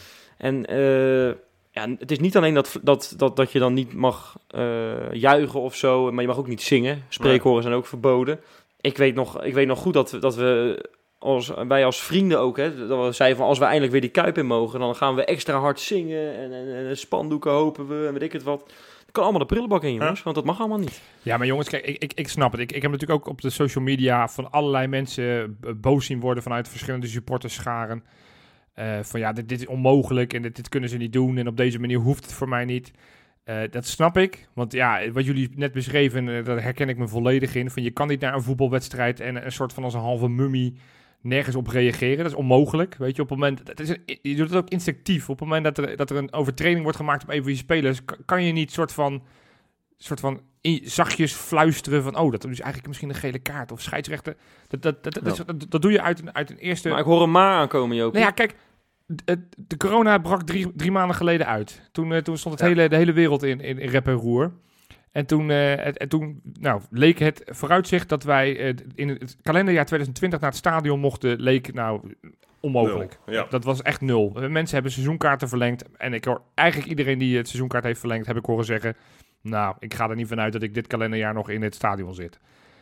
En uh, ja, het is niet alleen dat, dat, dat, dat je dan niet mag uh, juichen of zo, maar je mag ook niet zingen. Spreekhoren zijn ook verboden. Ik weet nog, ik weet nog goed dat we, dat we als, wij als vrienden ook, hè, dat we zeiden van als we eindelijk weer die Kuip in mogen, dan gaan we extra hard zingen en, en, en spandoeken hopen we en weet ik het wat. Kan allemaal de prullenbak in, jongens, huh? want dat mag allemaal niet. Ja, maar jongens, kijk, ik, ik, ik snap het. Ik, ik heb natuurlijk ook op de social media van allerlei mensen boos zien worden vanuit verschillende supporterscharen. Uh, van ja, dit, dit is onmogelijk en dit, dit kunnen ze niet doen en op deze manier hoeft het voor mij niet. Uh, dat snap ik, want ja, wat jullie net beschreven, uh, daar herken ik me volledig in. Van je kan niet naar een voetbalwedstrijd en een soort van als een halve mummie nergens op reageren. Dat is onmogelijk, weet je. Op het moment, dat is een, je doet het ook instinctief. Op het moment dat er, dat er een overtreding wordt gemaakt op een van je spelers, kan, kan je niet soort van, soort van in, zachtjes fluisteren van, oh, dat is eigenlijk misschien een gele kaart of scheidsrechter. Dat, dat, dat, dat, ja. dat, dat, dat doe je uit een, uit een eerste... Maar ik hoor een maar aankomen, Joop. Nou ja, kijk... De, de corona brak drie, drie maanden geleden uit. Toen, uh, toen stond het ja. hele, de hele wereld in, in, in rep en roer. En toen, uh, het, en toen nou, leek het vooruitzicht dat wij uh, in het kalenderjaar twintig twintig naar het stadion mochten, leek nou onmogelijk. Ja. Dat was echt nul. Mensen hebben seizoenkaarten verlengd. En ik hoor eigenlijk iedereen die het seizoenkaart heeft verlengd, heb ik horen zeggen, nou, ik ga er niet vanuit dat ik dit kalenderjaar nog in het stadion zit.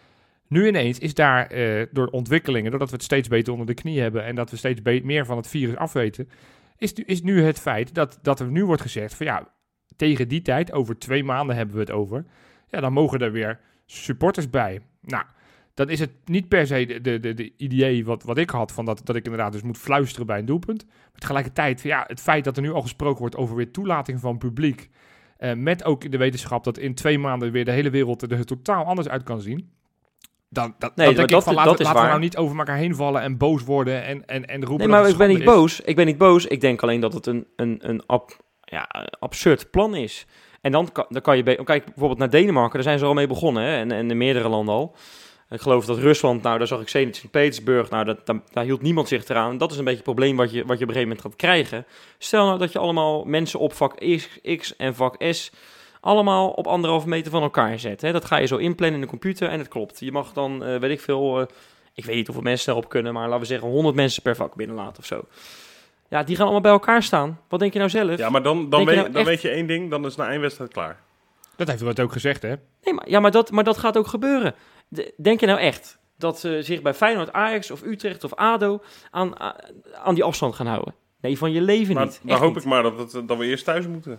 Nu ineens is daar uh, door ontwikkelingen, doordat we het steeds beter onder de knie hebben en dat we steeds be- meer van het virus afweten, is, is nu het feit dat, dat er nu wordt gezegd van ja, tegen die tijd, over twee maanden hebben we het over, ja, dan mogen er weer supporters bij. Nou, dan is het niet per se de, de, de, de idee wat, wat ik had, van dat, dat ik inderdaad dus moet fluisteren bij een doelpunt. Maar tegelijkertijd, ja, het feit dat er nu al gesproken wordt over weer toelating van publiek, uh, met ook de wetenschap dat in twee maanden weer de hele wereld er totaal anders uit kan zien. Dan, dat, nee, dan denk dat, ik van, laten, dat laten we waar. nou niet over elkaar heen vallen en boos worden en, en, en roepen. Nee, maar dat ik ben niet is. boos. Ik ben niet boos. Ik denk alleen dat het een, een, een ab, ja, absurd plan is. En dan kan, dan kan je... Be- kijk, bijvoorbeeld naar Denemarken, daar zijn ze al mee begonnen. Hè? En, en in meerdere landen al. Ik geloof dat Rusland, nou, daar zag ik Zenit Sint-Petersburg, nou, dat, daar, daar hield niemand zich eraan. Dat is een beetje het probleem wat je, wat je op een gegeven moment gaat krijgen. Stel nou dat je allemaal mensen op vak X en vak S allemaal op anderhalve meter van elkaar zet. Hè? Dat ga je zo inplannen in de computer en het klopt. Je mag dan, uh, weet ik veel, uh, ik weet niet hoeveel mensen erop kunnen, maar laten we zeggen honderd mensen per vak binnenlaten of zo. Ja, die gaan allemaal bij elkaar staan. Wat denk je nou zelf? Ja, maar dan, dan, weet, nou dan echt... weet je één ding, dan is na één wedstrijd klaar. Dat heeft Rutte ook gezegd, hè? Nee, maar, ja, maar dat, maar dat gaat ook gebeuren. De, denk je nou echt dat ze zich bij Feyenoord, Ajax of Utrecht of ADO aan, aan die afstand gaan houden? Nee, van je leven maar, niet. Dan hoop niet. ik maar dat, het, dat we eerst thuis moeten.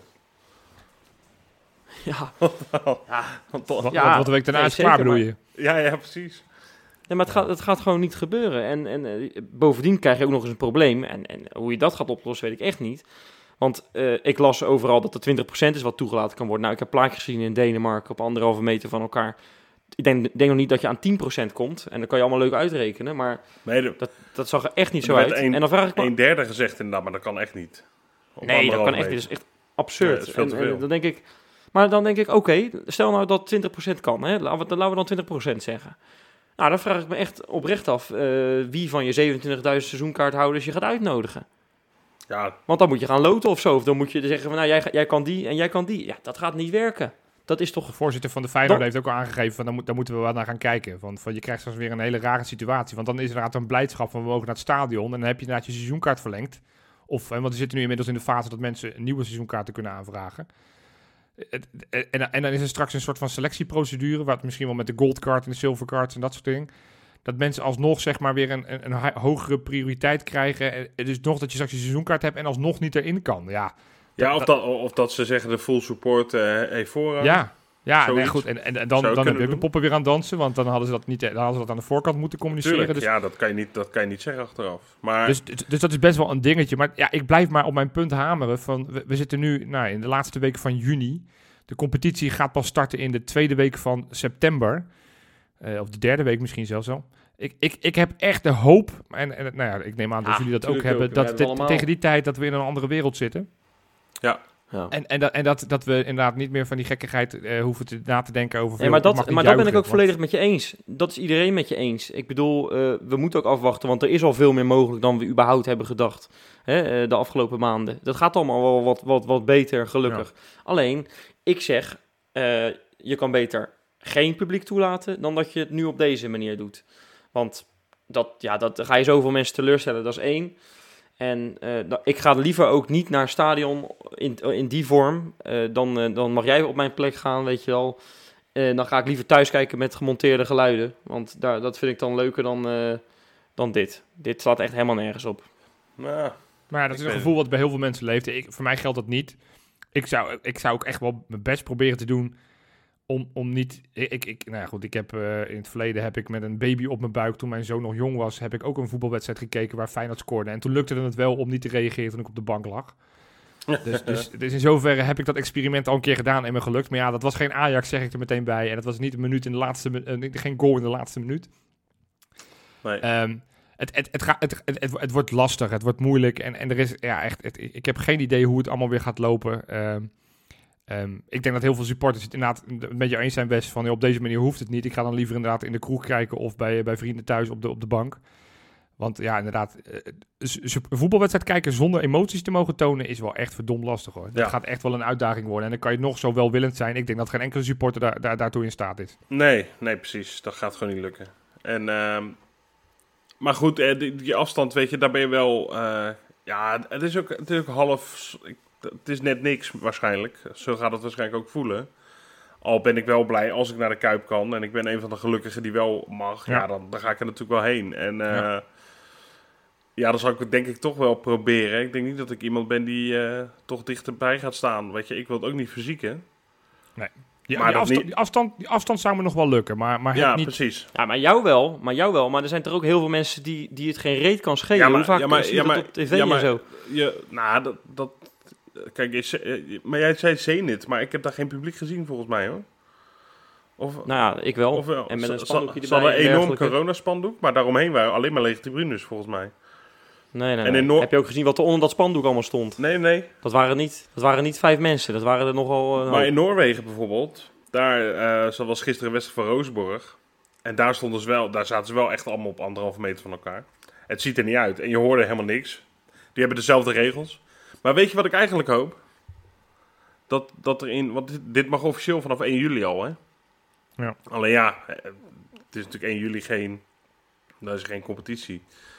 Ja. ja, wat, ja. Wat de week daarna nee, is klaar, bedoel je? Ja, ja, precies. Nee, maar het gaat, het gaat gewoon niet gebeuren. En, en uh, bovendien krijg je ook nog eens een probleem. En, en hoe je dat gaat oplossen, weet ik echt niet. Want uh, ik las overal dat er twintig procent is wat toegelaten kan worden. Nou, ik heb plaatjes gezien in Denemarken op anderhalve meter van elkaar. Ik denk, denk nog niet dat je aan tien procent komt. En dan kan je allemaal leuk uitrekenen. Maar nee, de, dat, dat zag er echt niet zo uit. Een, en dan vraag ik me... een derde gezegd inderdaad, maar dat kan echt niet. Op nee, dat kan echt niet. Dat is echt absurd. Ja, en, en dan denk ik... Maar dan denk ik, oké, okay, stel nou dat twintig procent kan. Hè? Laten, we, laten we dan twintig procent zeggen. Nou, dan vraag ik me echt oprecht af uh, wie van je zevenentwintigduizend seizoenkaarthouders je gaat uitnodigen. Ja. Want dan moet je gaan loten of zo. Of dan moet je zeggen van, nou, jij, jij kan die en jij kan die. Ja, dat gaat niet werken. Dat is toch... De voorzitter van de Feyenoord dan... heeft ook al aangegeven van, daar, moet, daar moeten we wat naar gaan kijken. Want van, je krijgt straks weer een hele rare situatie. Want dan is er inderdaad een blijdschap van, we mogen naar het stadion. En dan heb je inderdaad je seizoenkaart verlengd. Of, want we zitten nu inmiddels in de fase dat mensen nieuwe seizoenkaarten kunnen aanvragen. En, en dan is er straks een soort van selectieprocedure, waar het misschien wel met de goldcard en de silvercard en dat soort dingen, dat mensen alsnog zeg maar weer een, een, een hogere prioriteit krijgen. En dus nog dat je straks je seizoenkaart hebt en alsnog niet erin kan. Ja, ja of, dat, of dat ze zeggen de full support uh, heeft voorrang. Ja, ja nee, goed. En, en, en dan, dan heb je ook de poppen weer aan dansen, want dan hadden ze dat niet, dan hadden ze dat aan de voorkant moeten communiceren. Tuurlijk, dus, ja, dat kan je niet, dat kan je niet zeggen achteraf. Maar... Dus, dus, dus dat is best wel een dingetje. Maar ja, ik blijf maar op mijn punt hameren van, we, we zitten nu nou, in de laatste week van juni. De competitie gaat pas starten in de tweede week van september. Uh, of de derde week misschien zelfs al. Ik, ik, ik heb echt de hoop, en, en nou ja, ik neem aan dat ja, jullie dat ook hebben, ook, dat te, tegen die tijd dat we in een andere wereld zitten. Ja. Ja. En, en, dat, en dat, dat we inderdaad niet meer van die gekkigheid uh, hoeven te, na te denken over... Nee, maar dat, maar dat ben ik ook volledig met je eens. Dat is iedereen met je eens. Ik bedoel, uh, we moeten ook afwachten, want er is al veel meer mogelijk dan we überhaupt hebben gedacht. Hè, uh, de afgelopen maanden. Dat gaat allemaal wel wat, wat, wat beter, gelukkig. Ja. Alleen, ik zeg, uh, je kan beter geen publiek toelaten dan dat je het nu op deze manier doet. Want dat, ja, dat ga je zoveel mensen teleurstellen, dat is één. En uh, da- ik ga liever ook niet naar het stadion in, in die vorm. Uh, dan, uh, dan mag jij op mijn plek gaan, weet je wel. Uh, dan ga ik liever thuis kijken met gemonteerde geluiden. Want daar, dat vind ik dan leuker dan, uh, dan dit. Dit slaat echt helemaal nergens op. Nou, maar ja, dat is een gevoel wat bij heel veel mensen leeft. Ik, voor mij geldt dat niet. Ik zou, ik zou ook echt wel mijn best proberen te doen om, om niet... Ik, ik, nou ja, goed, ik heb uh, in het verleden heb ik met een baby op mijn buik, toen mijn zoon nog jong was, heb ik ook een voetbalwedstrijd gekeken waar Feyenoord scoorde. En toen lukte het wel om niet te reageren toen ik op de bank lag. Dus, dus, dus in zoverre heb ik dat experiment al een keer gedaan en me gelukt. Maar ja, dat was geen Ajax, zeg ik er meteen bij. En dat was niet een minuut in de laatste, uh, geen goal in de laatste minuut. Nee. Um, het, het, het, ga, het, het, het, het wordt lastig, het wordt moeilijk. En, en er is, ja, echt, het, ik heb geen idee hoe het allemaal weer gaat lopen. Um, um, ik denk dat heel veel supporters het inderdaad een beetje eens zijn best van, ja, op deze manier hoeft het niet. Ik ga dan liever inderdaad in de kroeg kijken of bij, bij vrienden thuis op de, op de bank. Want ja, inderdaad, een voetbalwedstrijd kijken zonder emoties te mogen tonen is wel echt verdomd lastig, hoor. Dat ja. gaat echt wel een uitdaging worden. En dan kan je nog zo welwillend zijn. Ik denk dat geen enkele supporter daar, daar, daartoe in staat is. Nee, nee, precies. Dat gaat gewoon niet lukken. En, uh, maar goed, die, die afstand, weet je, daar ben je wel... Uh, ja, het is ook, het is ook half... Het is net niks waarschijnlijk. Zo gaat het waarschijnlijk ook voelen. Al ben ik wel blij als ik naar de Kuip kan. En ik ben een van de gelukkigen die wel mag. Ja, ja dan, dan ga ik er natuurlijk wel heen. En... Uh, ja. Ja, dan zal ik het denk ik toch wel proberen. Ik denk niet dat ik iemand ben die uh, toch dichterbij gaat staan. Weet je, ik wil het ook niet verzieken. Nee. Ja, maar die, afstand, niet... die, afstand, die afstand zou me nog wel lukken, maar, maar ja, niet... precies. Ja, maar jou wel, maar jou wel. Maar er zijn toch ook heel veel mensen die, die het geen reet kan schelen. Ja, maar, Hoe vaak ja, maar, zie je ja, dat maar, op tv ja, maar, en zo? Je, nou, dat... dat kijk, je, maar jij zei Zenit, maar ik heb daar geen publiek gezien volgens mij, hoor. Of, nou ja, ik wel. Of, en met een spandoekje erbij. Ze hadden een enorm corona-spandoek, maar daaromheen waren alleen maar lege tribunes, volgens mij. Nee, nee, nee. Noor- Heb je ook gezien wat er onder dat spandoek allemaal stond? Nee, nee. Dat waren niet, dat waren niet vijf mensen, dat waren er nogal... Uh, maar in Noorwegen bijvoorbeeld, daar uh, zo was gisteren een wedstrijd van Roosborg. En daar, stonden ze wel, daar zaten ze wel echt allemaal op anderhalve meter van elkaar. Het ziet er niet uit en je hoorde helemaal niks. Die hebben dezelfde regels. Maar weet je wat ik eigenlijk hoop? Dat, dat er in, want dit, dit mag officieel vanaf één juli al, hè? Ja. Alleen ja, het is natuurlijk één juli geen, dat is geen competitie.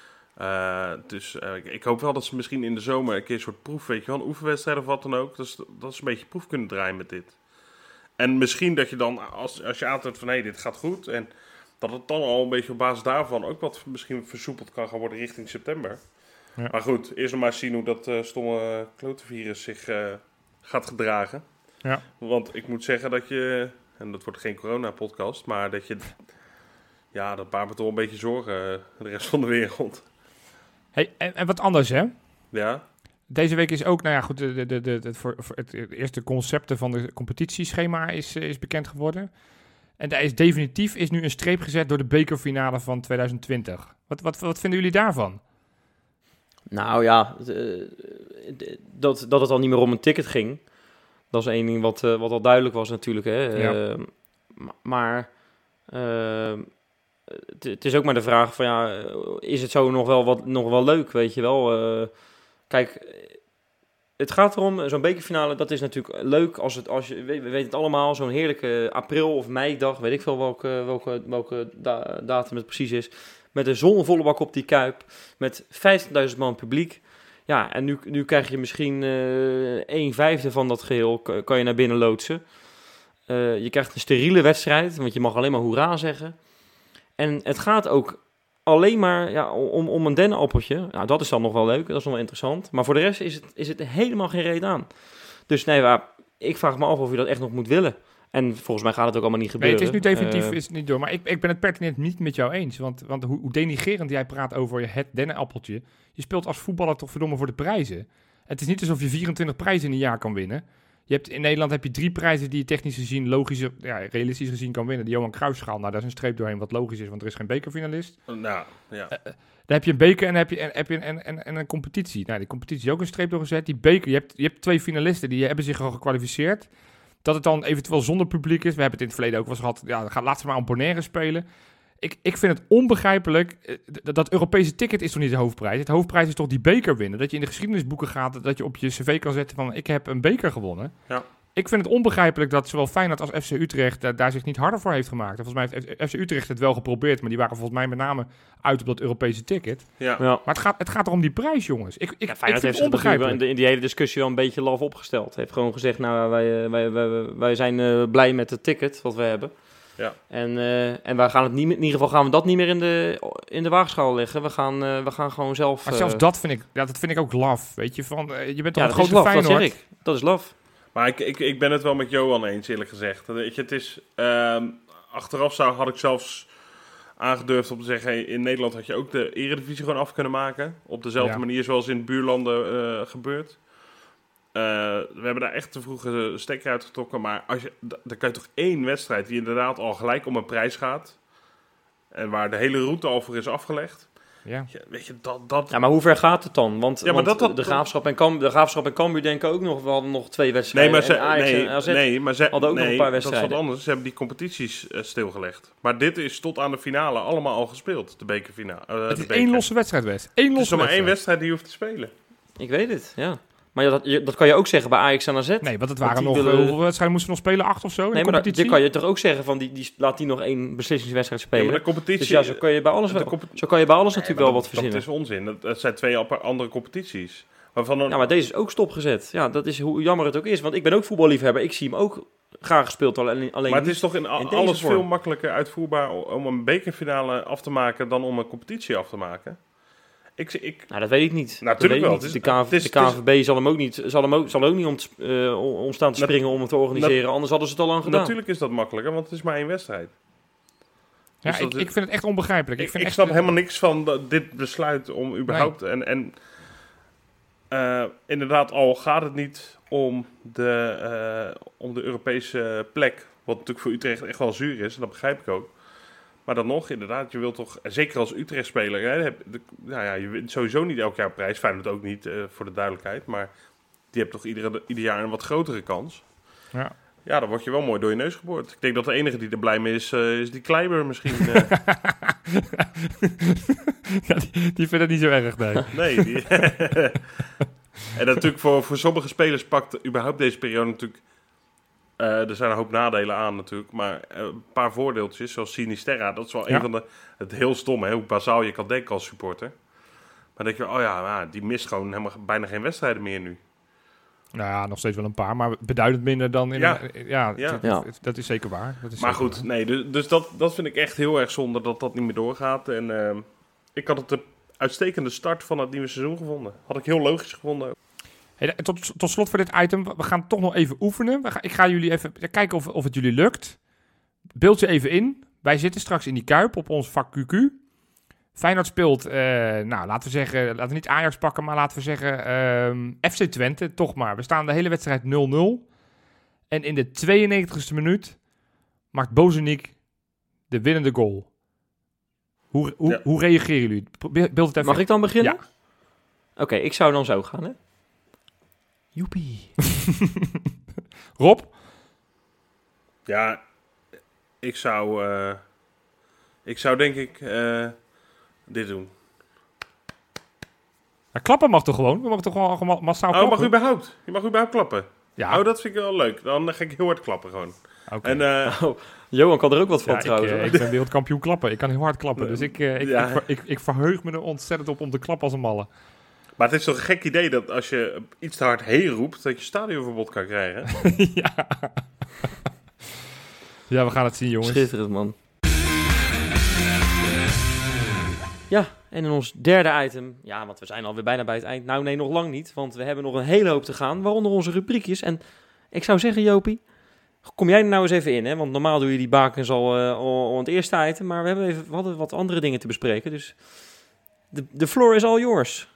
Uh, dus uh, ik, ik hoop wel dat ze misschien in de zomer een keer een soort proef, weet je wel, een oefenwedstrijd of wat dan ook, dat ze, dat ze een beetje proef kunnen draaien met dit. En misschien dat je dan, als, als je aantoont van hé, hey, dit gaat goed, en dat het dan al een beetje op basis daarvan ook wat misschien versoepeld kan gaan worden richting september. Ja. Maar goed, eerst nog maar zien hoe dat uh, stomme klotenvirus zich uh, gaat gedragen. Ja. Want ik moet zeggen dat je, en dat wordt geen corona-podcast, maar dat je, ja, dat baart me toch een beetje zorgen, de rest van de wereld. Hey, en, en wat anders, hè? Ja. Deze week is ook, nou ja, goed, de, de, de, de, voor, voor het, het eerste concepten van de competitieschema is, is bekend geworden. En daar is definitief is nu een streep gezet door de bekerfinale van twintig twintig. Wat, wat, wat vinden jullie daarvan? Nou ja, de, de, dat, dat het al niet meer om een ticket ging. Dat is één ding wat, uh, wat al duidelijk was natuurlijk. Hè. Ja. Uh, maar uh, het, het is ook maar de vraag van ja, is het zo nog wel, wat, nog wel leuk, weet je wel? Uh, kijk, het gaat erom, zo'n bekerfinale, dat is natuurlijk leuk als het, als je, we weten het allemaal, zo'n heerlijke april of meidag, weet ik veel welke, welke, welke da- datum het precies is, met een zonnevolle bak op die Kuip, met vijftigduizend man publiek. Ja, en nu, nu krijg je misschien uh, een vijfde van dat geheel, k- kan je naar binnen loodsen. Uh, je krijgt een steriele wedstrijd, want je mag alleen maar hoera zeggen. En het gaat ook alleen maar ja, om, om een dennenappeltje. Nou, dat is dan nog wel leuk, dat is nog wel interessant. Maar voor de rest is het, is het helemaal geen reet aan. Dus nee, maar ik vraag me af of je dat echt nog moet willen. En volgens mij gaat het ook allemaal niet gebeuren. Nee, het is nu definitief uh, is het niet door. Maar ik, ik ben het pertinent niet met jou eens. Want, want hoe, hoe denigrerend jij praat over het dennenappeltje. Je speelt als voetballer toch verdomme voor de prijzen. Het is niet alsof je vierentwintig prijzen in een jaar kan winnen. Je hebt, in Nederland heb je drie prijzen die je technisch gezien, logisch, ja, realistisch gezien kan winnen. De Johan Cruijffschaal, nou daar is een streep doorheen wat logisch is, want er is geen bekerfinalist. Nou, ja. Uh, dan heb je een beker en dan heb je, en, heb je een, en, en, en een competitie. Nou, die competitie is ook een streep doorgezet. Die beker, je hebt, je hebt twee finalisten, die hebben zich al gekwalificeerd. Dat het dan eventueel zonder publiek is. We hebben het in het verleden ook wel eens gehad. Ja, dan laat ze maar aan Bonaire spelen. Ik, ik vind het onbegrijpelijk. Dat, dat Europese ticket is toch niet de hoofdprijs? Het hoofdprijs is toch die beker winnen? Dat je in de geschiedenisboeken gaat, dat je op je cv kan zetten van ik heb een beker gewonnen. Ja. Ik vind het onbegrijpelijk dat zowel Feyenoord als F C Utrecht uh, daar zich niet harder voor heeft gemaakt. En volgens mij heeft F C Utrecht het wel geprobeerd, maar die waren volgens mij met name uit op dat Europese ticket. Ja. Ja. Maar het gaat, het gaat er om die prijs, jongens. Ik, ik, ja, ik vind heeft het onbegrijpelijk. In, de, in die hele discussie wel een beetje laf opgesteld. Hij heeft gewoon gezegd, nou, wij, wij, wij, wij zijn uh, blij met het ticket wat we hebben. Ja. En, uh, en wij gaan het niet, in ieder geval gaan we dat niet meer in de, in de waagschaal leggen. We gaan, uh, we gaan gewoon zelf... Maar zelfs uh, dat vind ik, ja, dat vind ik ook laf. Weet je, van, uh, je bent toch ja, een grote laf, Feyenoord. Dat zeg ik. Dat is laf. Maar ik, ik, ik ben het wel met Johan eens, eerlijk gezegd. Weet je, het is, uh, achteraf zou, had ik zelfs aangedurfd om te zeggen, hey, in Nederland had je ook de Eredivisie gewoon af kunnen maken. Op dezelfde ja. manier zoals in buurlanden uh, gebeurt. we hebben daar echt te vroeg een stekker uitgetrokken. Maar als je, dan kan je toch één wedstrijd die inderdaad al gelijk om een prijs gaat. En waar de hele route al voor is afgelegd. Ja. Ja, weet je, dat, dat... ja, maar hoe ver gaat het dan? Want, ja, maar want dat, dat, de, Graafschap en Kam, de Graafschap en Cambuur denken ook nog, we hadden nog twee wedstrijden. Nee, maar ze, en Ajax nee, en A Z nee, maar ze, hadden ook nee, nog een paar wedstrijden. Dat is wat anders. Ze hebben die competities uh, stilgelegd. Maar dit is tot aan de finale allemaal al gespeeld, de bekerfinale. Uh, het is de één losse wedstrijd, West. Eén losse het is maar wedstrijd. één wedstrijd die je hoeft te spelen. Ik weet het, ja. Maar ja, dat, je, dat kan je ook zeggen bij Ajax en A Z. Nee, want het waren nog... willen... Uh, hoeveel wedstrijden moesten nog spelen? Acht of zo in nee, de maar competitie? dat kan je toch ook zeggen van... Die, die, laat die nog één beslissingswedstrijd spelen. Ja, maar de competitie... Dus ja, zo kan je bij alles, wel, zo kan je bij alles nee, natuurlijk wel dat, wat verzinnen. Dat is onzin. Dat, dat zijn twee andere competities. Waarvan een... Ja, maar deze is ook stopgezet. Ja, dat is hoe jammer het ook is. Want ik ben ook voetballiefhebber. Ik zie hem ook graag gespeeld. Alleen, alleen maar het is toch in, a- in alles vorm. veel makkelijker uitvoerbaar om een bekerfinale af te maken dan om een competitie af te maken? Ik, ik... Nou, dat weet ik niet. Natuurlijk wel. Niet. Is, de, K V, is, de K N V B is, zal hem ook niet, zal hem ook, zal ook niet om, uh, om staan te springen om het te organiseren. Na, anders hadden ze het al lang gedaan. Natuurlijk is dat makkelijker, want het is maar één wedstrijd. Ja, dus ik, ik vind het echt onbegrijpelijk. Ik, ik, vind ik echt snap helemaal niks van de, dit besluit om überhaupt... Nee. En, en uh, inderdaad, al gaat het niet om de, uh, om de Europese plek... wat natuurlijk voor Utrecht echt wel zuur is, en dat begrijp ik ook. Maar dan nog, inderdaad, je wilt toch... Zeker als Utrecht-speler, hè, heb, de, nou ja, je wint sowieso niet elk jaar prijs. Feyenoord ook niet, uh, voor de duidelijkheid. Maar die hebt toch iedere, ieder jaar een wat grotere kans. Ja. Ja, dan word je wel mooi door je neus geboord. Ik denk dat de enige die er blij mee is, uh, is die Kleiber misschien. Uh. ja, die, die vindt het niet zo erg, nee. Nee. Die en natuurlijk voor, voor sommige spelers pakt überhaupt deze periode natuurlijk... Uh, er zijn een hoop nadelen aan natuurlijk, maar uh, een paar voordeeltjes, zoals Sinisterra. Dat is wel ja. een van de... Het heel stom, hè, hoe bazaal je kan denken als supporter. Maar dan denk je, oh ja, nou, die mist gewoon helemaal bijna geen wedstrijden meer nu. Nou ja, nog steeds wel een paar, maar beduidend minder dan in... Ja, een, ja, ja. Het, het, het, dat is zeker waar. Dat is maar zeker goed, waar. nee, dus, dus dat, dat vind ik echt heel erg zonde dat dat niet meer doorgaat. En uh, ik had het de uitstekende start van het nieuwe seizoen gevonden. Had ik heel logisch gevonden. Hey, tot, tot slot voor dit item, we gaan toch nog even oefenen. We gaan, ik ga jullie even kijken of, of het jullie lukt. Beeld je even in. Wij zitten straks in die Kuip op ons vak Q Q. Feyenoord speelt, uh, nou laten we zeggen, laten we niet Ajax pakken, maar laten we zeggen um, F C Twente, toch maar. We staan de hele wedstrijd nul nul. En in de tweeënnegentigste minuut maakt Bozeniek de winnende goal. Hoe, hoe, ja. hoe reageren jullie? Beeld het even. Mag ik dan beginnen? Ja. Oké, okay, ik zou dan zo gaan, hè. Joepie. Rob? Ja, ik zou... Uh, ik zou denk ik uh, dit doen. Ja, klappen mag toch gewoon? We mogen toch gewoon massaal klappen? Oh, mag überhaupt? Je mag überhaupt klappen? Ja. Oh, dat vind ik wel leuk. Dan ga ik heel hard klappen gewoon. Okay. En, uh, oh, Johan kan er ook wat van ja, trouwens. Ik, uh, ik ben wereldkampioen klappen. Ik kan heel hard klappen. Dus ik, uh, ik, ja. ik, ik, ik, ik verheug me er ontzettend op om te klappen als een malle. Maar het is toch een gek idee dat als je iets te hard heen roept, dat je stadionverbod kan krijgen? ja. ja, we gaan het zien, jongens. Schitterend, man. Ja, en in ons derde item, ja, want we zijn alweer bijna bij het eind. Nou, nee, nog lang niet, want we hebben nog een hele hoop te gaan, waaronder onze rubriekjes. En ik zou zeggen, Jopie, kom jij er nou eens even in, hè? Want normaal doe je die bakens al, uh, al, al het eerste item, maar we, hebben even, we hadden wat andere dingen te bespreken. Dus de floor is all yours.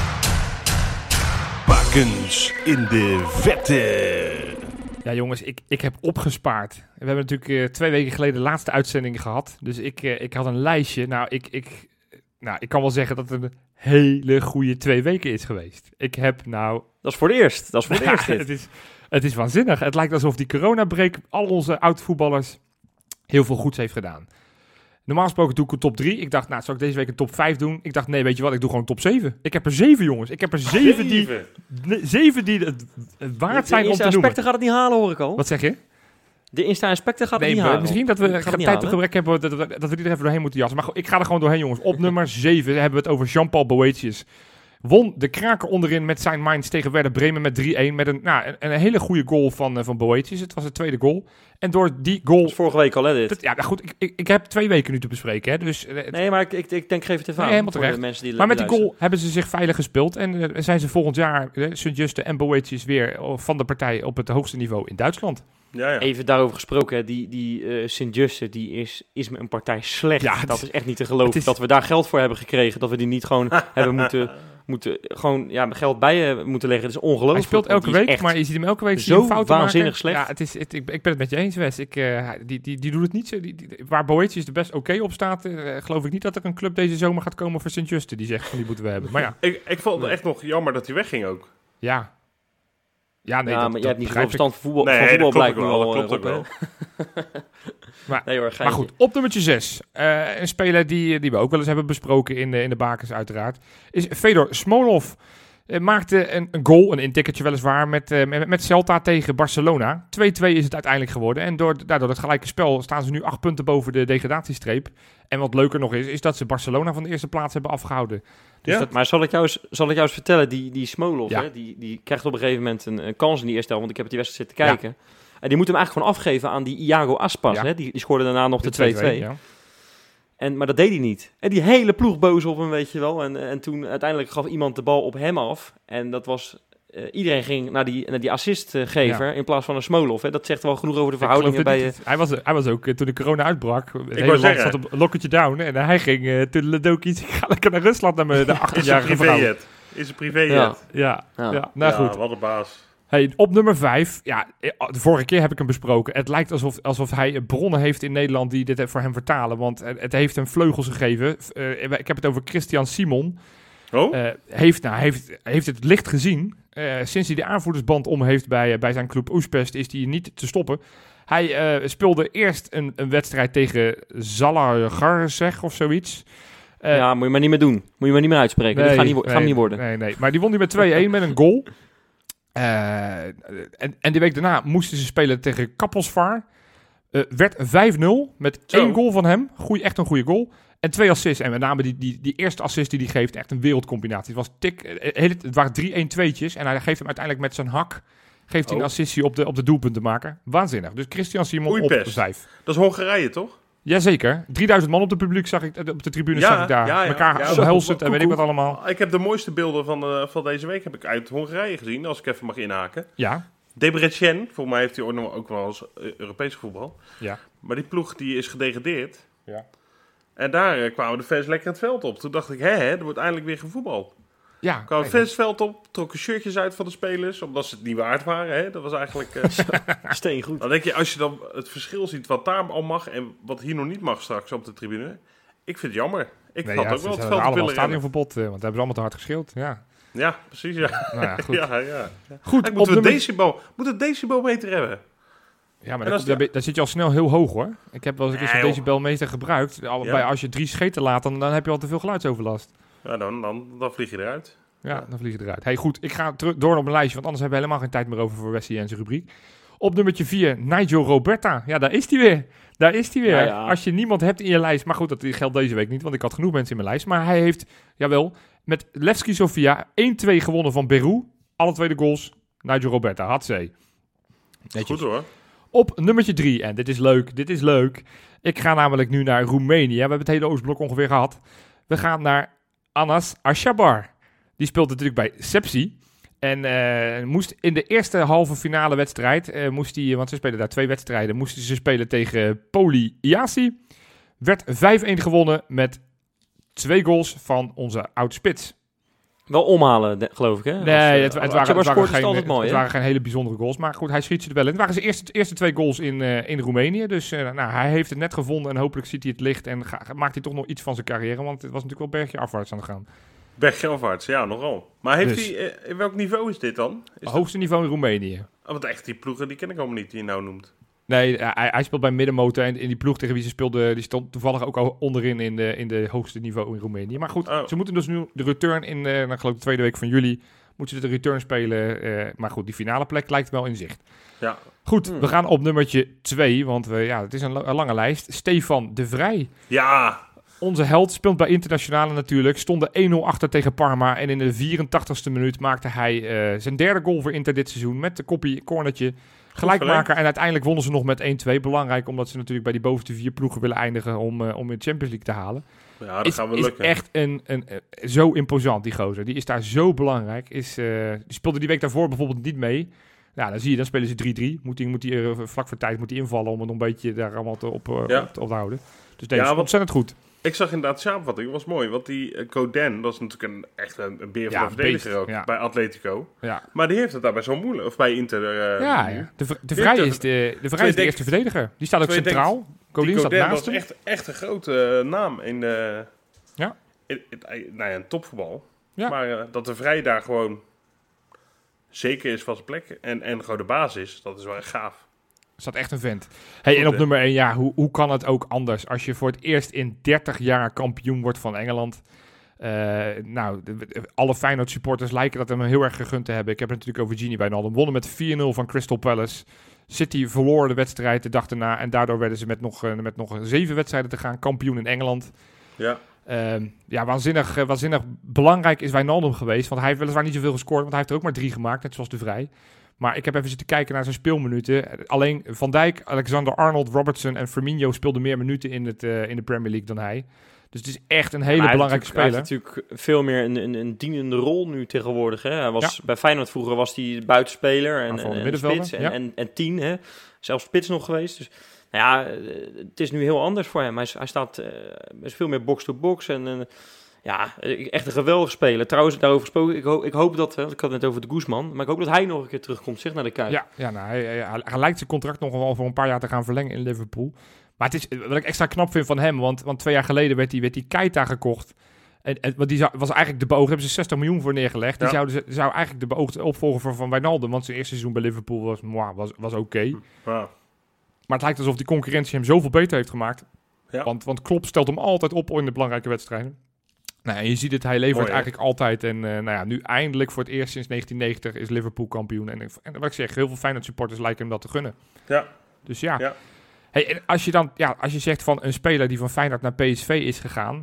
Bakens in de vette. Ja, jongens, ik, ik heb opgespaard. We hebben natuurlijk uh, twee weken geleden de laatste uitzending gehad. Dus ik, uh, ik had een lijstje. Nou ik, ik, nou, ik kan wel zeggen dat het een hele goede twee weken is geweest. Ik heb nou... Dat is voor het eerst. Dat is voor het ja, eerst. Het is, het is waanzinnig. Het lijkt alsof die coronabreak al onze oud-voetballers heel veel goeds heeft gedaan. Normaal gesproken doe ik een top drie. Ik dacht, nou, zal ik deze week een top vijf doen? Ik dacht, nee, weet je wat, ik doe gewoon top zeven. Ik heb er zeven, jongens. Ik heb er zeven die, ne, zeven die het, het waard zijn om te noemen. De Insta-inspector gaat het niet halen, hoor ik al. Wat zeg je? De Insta-inspector gaat nee, het niet halen. Misschien dat we tijd te gebrek hebben, dat, dat, dat we die er even doorheen moeten jassen. Maar go, ik ga er gewoon doorheen, jongens. Op nummer zeven hebben we het over Jean-Paul Boetius. Won de kraker onderin met zijn Mainz tegen Werder Bremen met drie een. Met een, nou, een, een hele goede goal van, uh, van Boetius. Het was de tweede goal. En door die goal... Dat vorige week al, hè, dit? Dat, ja, goed. Ik, ik, ik heb twee weken nu te bespreken, hè. Dus, uh, nee, maar ik, ik, ik denk, geef het even nee, aan. Helemaal terecht. De mensen die maar met die luisteren. goal hebben ze zich veilig gespeeld. En uh, zijn ze volgend jaar, uh, Sint-Juste en Boetius, weer uh, van de partij op het hoogste niveau in Duitsland. Ja, ja. Even daarover gesproken, hè. die, die uh, Sint-Juste, die is, is me een partij slecht. Ja, dat is, is echt niet te geloven. Is... Dat we daar geld voor hebben gekregen, dat we die niet gewoon hebben moeten... moeten gewoon ja, geld bij je moeten leggen. Het is ongelooflijk. Hij speelt elke week, maar je ziet hem elke week zo waanzinnig maken. slecht. Ja, het is, het, ik, ik ben het met je eens, Wes. Ik, uh, die, die, die doet het niet zo. Die, die, waar Boetius er best oké okay op staat, uh, geloof ik niet dat er een club deze zomer gaat komen voor Sint-Juste die zegt van die moeten we hebben. Maar ja. ik, ik vond het echt nog jammer dat hij wegging ook. Ja. Ja, nee, ja, dat, maar dat, je hebt niet dat genoeg verstand van voetbal, nee, van voetbal blijkt nu al. Dat klopt ook wel. maar, nee, hoor, maar goed, op nummertje zes. Uh, een speler die, die we ook wel eens hebben besproken in de, in de bakens uiteraard. Is Fedor Smolov. Uh, maakte een, een goal, een intikkertje weliswaar, met, uh, met, met Celta tegen Barcelona. twee-twee is het uiteindelijk geworden. En door, daardoor het gelijke spel staan ze nu acht punten boven de degradatiestreep. En wat leuker nog is, is dat ze Barcelona van de eerste plaats hebben afgehouden. Dus ja. dat... Maar zal ik jou eens, zal ik jou eens vertellen, die, die Smolov, ja. hè, die, die krijgt op een gegeven moment een, een kans in die eerste helft, want ik heb die wedstrijd zitten kijken. Ja. En die moet hem eigenlijk gewoon afgeven aan die Iago Aspas. Ja. Hè? Die, die scoorde daarna nog de, de twee-twee. Ja. En, maar dat deed hij niet. En die hele ploeg boos op hem, weet je wel. En, en toen uiteindelijk gaf iemand de bal op hem af. En dat was... Uh, iedereen ging naar die, naar die assistgever ja. in plaats van een Smolov. Hè. Dat zegt wel genoeg over de verhoudingen bij... Uh, hij, was, hij was ook, uh, toen de corona uitbrak, het hele land zat op lokketje down. En hij ging uh, toen Ledoki, ik ga lekker naar Rusland naar mijn achttienjarige vrouw. Is een privéjet. Ja, ja, ja. ja. Nou ja, goed. Wat een baas. Hey, op nummer vijf, ja, de vorige keer heb ik hem besproken. Het lijkt alsof, alsof hij bronnen heeft in Nederland die dit voor hem vertalen. Want het heeft hem vleugels gegeven. Uh, ik heb het over Christian Simon. Oh? Uh, heeft, nou, heeft, heeft het licht gezien. Uh, sinds hij de aanvoerdersband om heeft bij, uh, bij zijn club Oespest is hij niet te stoppen. Hij uh, speelde eerst een, een wedstrijd tegen Zalaegerszeg of zoiets. Uh, ja, moet je maar niet meer doen. Moet je maar niet meer uitspreken. Nee, dat gaat niet, wo- nee, gaat niet worden. Nee, nee. Maar die won hij met twee-een met een goal. Uh, en, en die week daarna moesten ze spelen tegen Kappelsvaar. Uh, werd vijf-nul met Zo. één goal van hem. Goeie, echt een goede goal. En twee assists. En met name die, die, die eerste assist die hij geeft, echt een wereldcombinatie. Het was tik, het waren drie-een tweetjes. En hij geeft hem uiteindelijk met zijn hak geeft hij oh. een assistie op de, op de doelpunten maken. Waanzinnig. Dus Christian Simon Oeipest. Op vijf. Dat is Hongarije, toch? Jazeker. drieduizend man op de publiek zag ik, op de tribunes ja, zag ik daar. Ja, ja, Mekaar ja, omhelzend en weet ik wat allemaal. Ik heb de mooiste beelden van, uh, van deze week heb ik uit Hongarije gezien, als ik even mag inhaken. Ja. Debrecen, volgens mij heeft hij ook wel eens Europese voetbal. Ja. Maar die ploeg die is gedegradeerd. Ja. En daar uh, kwamen de fans lekker het veld op. Toen dacht ik, hè, hè er wordt eindelijk weer gevoetbald. Ja. Kwamen het fansveld op, trokken shirtjes uit van de spelers, omdat ze het niet waard waren. Hè? Dat was eigenlijk uh, steengoed. Dan denk je, als je dan het verschil ziet wat daar al mag en wat hier nog niet mag straks op de tribune. Ik vind het jammer. Ik nee, had ja, ook wel het veld allemaal willen stadionverbod, want daar hebben ze allemaal te hard geschild. Ja. Ja, precies, ja. Nou ja, goed. ja, ja. Goed, Kijk, moeten we nummer... decibel, moet het decibelmeter hebben? Ja, maar dat, daar, daar zit je al snel heel hoog, hoor. Ik heb wel eens een keer zo'n decibelmeter gebruikt. Al, ja. bij, als je drie scheten laat, dan, dan heb je al te veel geluidsoverlast. Ja, dan, dan, dan vlieg je eruit. Ja, ja, dan vlieg je eruit. Hey, goed, ik ga terug door op mijn lijstje, want anders hebben we helemaal geen tijd meer over voor Wesley en zijn rubriek. Op nummertje vier, Nigel Roberta. Ja, daar is hij weer. Daar is hij weer. Ja, ja. Als je niemand hebt in je lijst, maar goed, dat geldt deze week niet, want ik had genoeg mensen in mijn lijst. Maar hij heeft, jawel, met Levski Sofia één-twee gewonnen van Beru. Alle twee de goals, Nigel Roberta. Hatzee. Goed hoor. Op nummertje drie, en dit is leuk, dit is leuk. Ik ga namelijk nu naar Roemenië. We hebben het hele Oostblok ongeveer gehad. We gaan naar Anas Ashabar. Die speelt natuurlijk bij Sepsi. En uh, moest in de eerste halve finale wedstrijd, uh, moest hij, want ze spelen daar twee wedstrijden, moesten ze spelen tegen Poli Iasi. Werd vijf-een gewonnen met twee goals van onze oud-spits. Wel omhalen, de, geloof ik, hè? Nee, het, het, het, waren, het, waren, geen, het, mooi, het waren geen hele bijzondere goals. Maar goed, hij schiet ze er wel in. Het waren zijn eerste, eerste twee goals in, uh, in Roemenië. Dus uh, nou, hij heeft het net gevonden en hopelijk ziet hij het licht. En ga, maakt hij toch nog iets van zijn carrière. Want het was natuurlijk wel bergje afwaarts aan het gaan. Bergje afwaarts, ja, nogal. Maar heeft dus. hij, uh, in welk niveau is dit dan? Is het hoogste niveau in Roemenië. Oh, want echt, die ploegen die ken ik allemaal niet, die je nou noemt. Nee, hij, hij speelt bij middenmotor en in die ploeg tegen wie ze speelde, die stond toevallig ook al onderin in de, in de hoogste niveau in Roemenië. Maar goed, oh. ze moeten dus nu de return in, uh, nou, geloof ik de tweede week van juli, moeten ze de return spelen. Uh, maar goed, die finale plek lijkt wel in zicht. Ja. Goed, hmm. we gaan op nummertje twee, want we, ja, het is een, een lange lijst. Stefan de Vrij. Ja. Onze held speelt bij Internationale natuurlijk. Stonden één-nul achter tegen Parma. En in de vierentachtigste minuut maakte hij uh, zijn derde goal voor Inter dit seizoen. Met de koppie, cornertje. Gelijkmaker. En uiteindelijk wonnen ze nog met één-twee. Belangrijk, omdat ze natuurlijk bij die bovenste vier ploegen willen eindigen om, uh, om in de Champions League te halen. Ja, dat is, gaan we is lukken. echt een, een, een, zo imposant, die gozer. Die is daar zo belangrijk. Is, uh, die speelde die week daarvoor bijvoorbeeld niet mee. Nou, dan zie je, dan spelen ze drie-drie. Moet hij moet uh, vlak voor tijd moet hij invallen om het nog een beetje daar allemaal te, op, uh, ja. op, te, op te houden. Dus deze ja, is ontzettend goed. Ik zag inderdaad de samenvatting, dat was mooi. Want die uh, Godin, dat is natuurlijk een, echt een, een beer van ja, een verdediger beest, ook, ja. bij Atletico. Ja. Maar die heeft het daarbij zo moeilijk, of bij Inter. Uh, ja, ja. De, de Vrij is de, de, vrij is de eerste verdediger. Die staat ook centraal. Denkt, Godin staat naast was hem. echt, echt een grote uh, naam in, uh, ja. in, in, in, nou ja, in topvoetbal. Ja. Maar uh, dat de Vrij daar gewoon zeker is van zijn plek en, en gewoon de basis, dat is wel echt gaaf. Is dat echt een vent. Hey, en op nummer één, ja, hoe, hoe kan het ook anders? Als je voor het eerst in dertig jaar kampioen wordt van Engeland. Uh, nou, de, de, alle Feyenoord supporters lijken dat hem heel erg gegund te hebben. Ik heb het natuurlijk over Gini Wijnaldum. Wonnen met vier nul van Crystal Palace. City verloor de wedstrijd de dag erna. En daardoor werden ze met nog, uh, met nog zeven wedstrijden te gaan kampioen in Engeland. Ja. Uh, ja, waanzinnig, uh, waanzinnig belangrijk is Wijnaldum geweest. Want hij heeft weliswaar niet zoveel gescoord. Want hij heeft er ook maar drie gemaakt, net zoals de Vrij. Maar ik heb even zitten kijken naar zijn speelminuten. Alleen Van Dijk, Alexander-Arnold, Robertson en Firmino speelden meer minuten in, het, uh, in de Premier League dan hij. Dus het is echt een hele ja, belangrijke speler. Hij heeft natuurlijk veel meer een, een, een dienende rol nu tegenwoordig. Hè? Hij was, ja. Bij Feyenoord vroeger was hij buitenspeler en, en, en spits en, ja. en, en tien. Hè? Zelfs spits nog geweest. Dus nou ja, het is nu heel anders voor hem. Hij, hij staat uh, is veel meer box-to-box en... Uh, Ja, echt een geweldige speler. Trouwens, daarover gesproken, ik, ho- ik hoop dat, hè, ik had het net over de Guzman, maar ik hoop dat hij nog een keer terugkomt, zeg, naar de Kuip. Ja, ja nou, hij, hij, hij lijkt zijn contract nog wel voor een paar jaar te gaan verlengen in Liverpool. Maar het is wat ik extra knap vind van hem, want, want twee jaar geleden werd hij, werd hij Keita gekocht. En, en want die zou, was eigenlijk de beoogde, hebben ze zestig miljoen voor neergelegd. Die ja. zou, zou eigenlijk de beoogde opvolger van, van Wijnaldum, want zijn eerste seizoen bij Liverpool was, moi, was, was oké. Okay. Ja. Maar het lijkt alsof die concurrentie hem zoveel beter heeft gemaakt. Ja. Want, want Klopp stelt hem altijd op in de belangrijke wedstrijden. Nou, en je ziet het, hij levert Mooi, eigenlijk altijd. En uh, nou ja, nu eindelijk voor het eerst sinds negentien negentig is Liverpool kampioen. En, en wat ik zeg, heel veel Feyenoord supporters lijken hem dat te gunnen. Ja. Dus ja. ja. Hey, en als je dan, ja, als je zegt van een speler die van Feyenoord naar P S V is gegaan.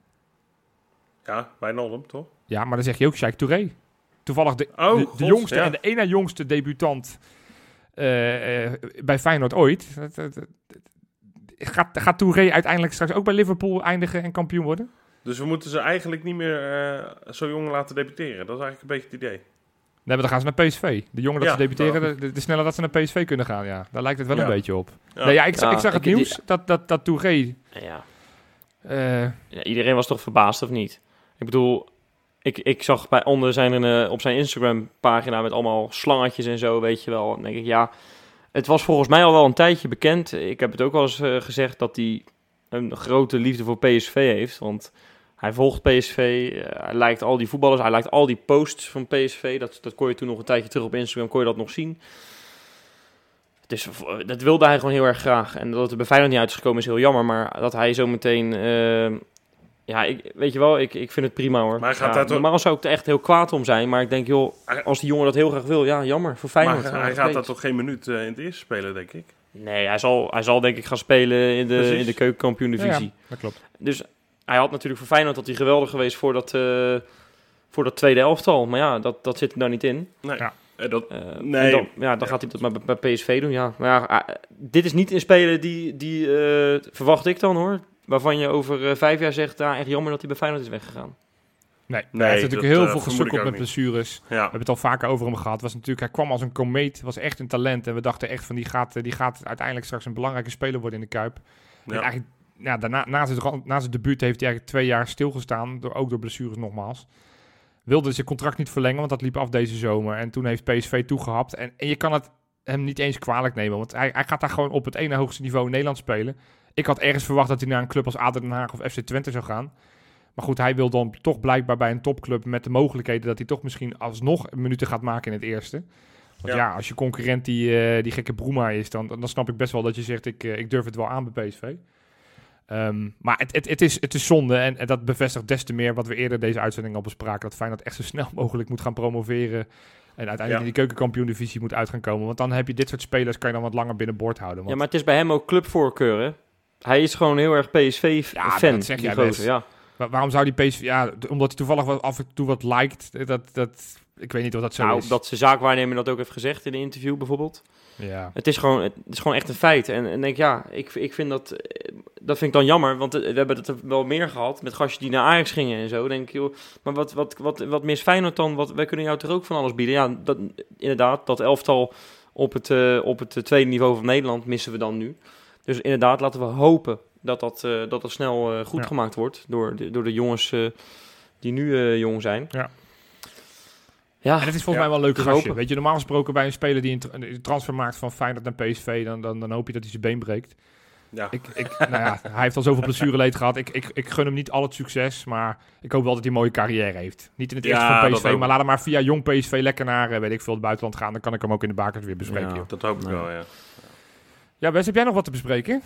Ja, Wijnaldum, toch? Ja, maar dan zeg je ook Sheikh Touré. Toevallig de, oh, de, God, de jongste ja. en de ene jongste debutant uh, uh, bij Feyenoord ooit. Dat, dat, dat, gaat, gaat Touré uiteindelijk straks ook bij Liverpool eindigen en kampioen worden? Dus we moeten ze eigenlijk niet meer uh, zo jong laten debuteren. Dat is eigenlijk een beetje het idee. Nee, maar dan gaan ze naar P S V. De jongen dat ja, ze debuteren, de, de sneller dat ze naar P S V kunnen gaan. Ja, daar lijkt het wel ja. een beetje op. Ja. Nee, ja, ik, ja, ik zag het ik, nieuws die, dat, dat, dat Touré... Ja. Uh, ja, iedereen was toch verbaasd, of niet? Ik bedoel, ik, ik zag bij onder zijn uh, op zijn Instagram-pagina met allemaal slangetjes en zo, weet je wel. Dan denk ik, ja, het was volgens mij al wel een tijdje bekend. Ik heb het ook wel eens uh, gezegd dat hij een grote liefde voor P S V heeft, want... Hij volgt P S V, uh, hij lijkt al die voetballers, hij lijkt al die posts van P S V. Dat, dat kon je toen nog een tijdje terug op Instagram, kon je dat nog zien. Dus dat wilde hij gewoon heel erg graag. En dat het er bij Feyenoord niet uit is gekomen is heel jammer. Maar dat hij zo meteen... Uh, ja, ik, weet je wel, ik, ik vind het prima hoor. Maar gaat ja, dat normaal zou ik er echt heel kwaad om zijn. Maar ik denk, joh, als die jongen dat heel graag wil, ja, jammer voor Feyenoord. Maar hij gaat dat toch geen minuut uh, in het eerste spelen, denk ik? Nee, hij zal, hij zal denk ik gaan spelen in de, in de keukenkampioen-divisie. Ja, ja, dat klopt. Dus... Hij had natuurlijk voor Feyenoord dat hij geweldig geweest voor dat, uh, voor dat tweede elftal. Maar ja, dat, dat zit er nou niet in. Nee. Ja. Uh, dat, uh, nee. Dan, ja, dan ja. gaat hij dat maar bij, bij P S V doen, ja. Maar ja, uh, dit is niet een speler die, die uh, verwacht ik dan hoor. Waarvan je over uh, vijf jaar zegt, ah, echt jammer dat hij bij Feyenoord is weggegaan. Nee, nee hij heeft natuurlijk heel uh, veel gesukkeld met blessures. Ja. We hebben het al vaker over hem gehad. Was natuurlijk, hij kwam als een komeet, was echt een talent. En we dachten echt van, die gaat, die gaat uiteindelijk straks een belangrijke speler worden in de Kuip. Ja. En eigenlijk... Ja, daarna, na, zijn, na zijn debuut heeft hij eigenlijk twee jaar stilgestaan, door, ook door blessures nogmaals. Wilde zijn contract niet verlengen, want dat liep af deze zomer. En toen heeft P S V toegehapt. En, en je kan het hem niet eens kwalijk nemen, want hij, hij gaat daar gewoon op het ene hoogste niveau in Nederland spelen. Ik had ergens verwacht dat hij naar een club als A D O Den Haag of F C Twente zou gaan. Maar goed, hij wil dan toch blijkbaar bij een topclub met de mogelijkheden dat hij toch misschien alsnog minuten gaat maken in het eerste. Want ja, ja als je concurrent die, uh, die gekke Broema is, dan, dan snap ik best wel dat je zegt, ik, uh, ik durf het wel aan bij P S V. Um, maar het, het, het, is, het is zonde en, en dat bevestigt des te meer wat we eerder deze uitzending al bespraken. Dat Feyenoord echt zo snel mogelijk moet gaan promoveren. En uiteindelijk ja. in die keukenkampioen-divisie moet uit gaan komen. Want dan heb je dit soort spelers, kan je dan wat langer binnenboord houden. Want... Ja, maar het is bij hem ook clubvoorkeur, hè? Hij is gewoon heel erg P S V-fan. Ja, dat zeg jij best. Ja. Maar waarom zou die P S V... Ja, omdat hij toevallig wat af en toe wat liked. Dat, dat, ik weet niet of dat zo nou, is. Dat zijn zaakwaarnemer dat ook heeft gezegd in een interview bijvoorbeeld. Ja. Het is gewoon, het is gewoon echt een feit. En, en denk ja, ik, ik vind dat... Dat vind ik dan jammer, want we hebben het er wel meer gehad met gastjes die naar Ajax gingen en zo. Denk ik, joh, maar wat, wat, wat, wat mis Feyenoord dan? Wat, wij kunnen jou toch ook van alles bieden? Ja, dat, inderdaad, dat elftal op het, uh, op het tweede niveau van Nederland missen we dan nu. Dus inderdaad, laten we hopen dat dat, uh, dat, dat snel uh, goed ja. gemaakt wordt door de, door de jongens uh, die nu uh, jong zijn. Ja. Ja, en het is volgens ja, mij wel een leuk gastje. Weet je, normaal gesproken bij een speler die een, een transfer maakt van Feyenoord naar P S V, dan, dan, dan hoop je dat hij zijn been breekt. Ja. Ik, ik, nou ja, hij heeft al zoveel blessureleed gehad. Ik, ik, ik gun hem niet al het succes, maar ik hoop wel dat hij een mooie carrière heeft. Niet in het eerste ja, van P S V, maar laat hem maar via jong P S V lekker naar, weet ik veel, het buitenland gaan. Dan kan ik hem ook in de bakers weer bespreken. Ja, dat hoop ik wel, ja. Ja, Wes, heb jij nog wat te bespreken?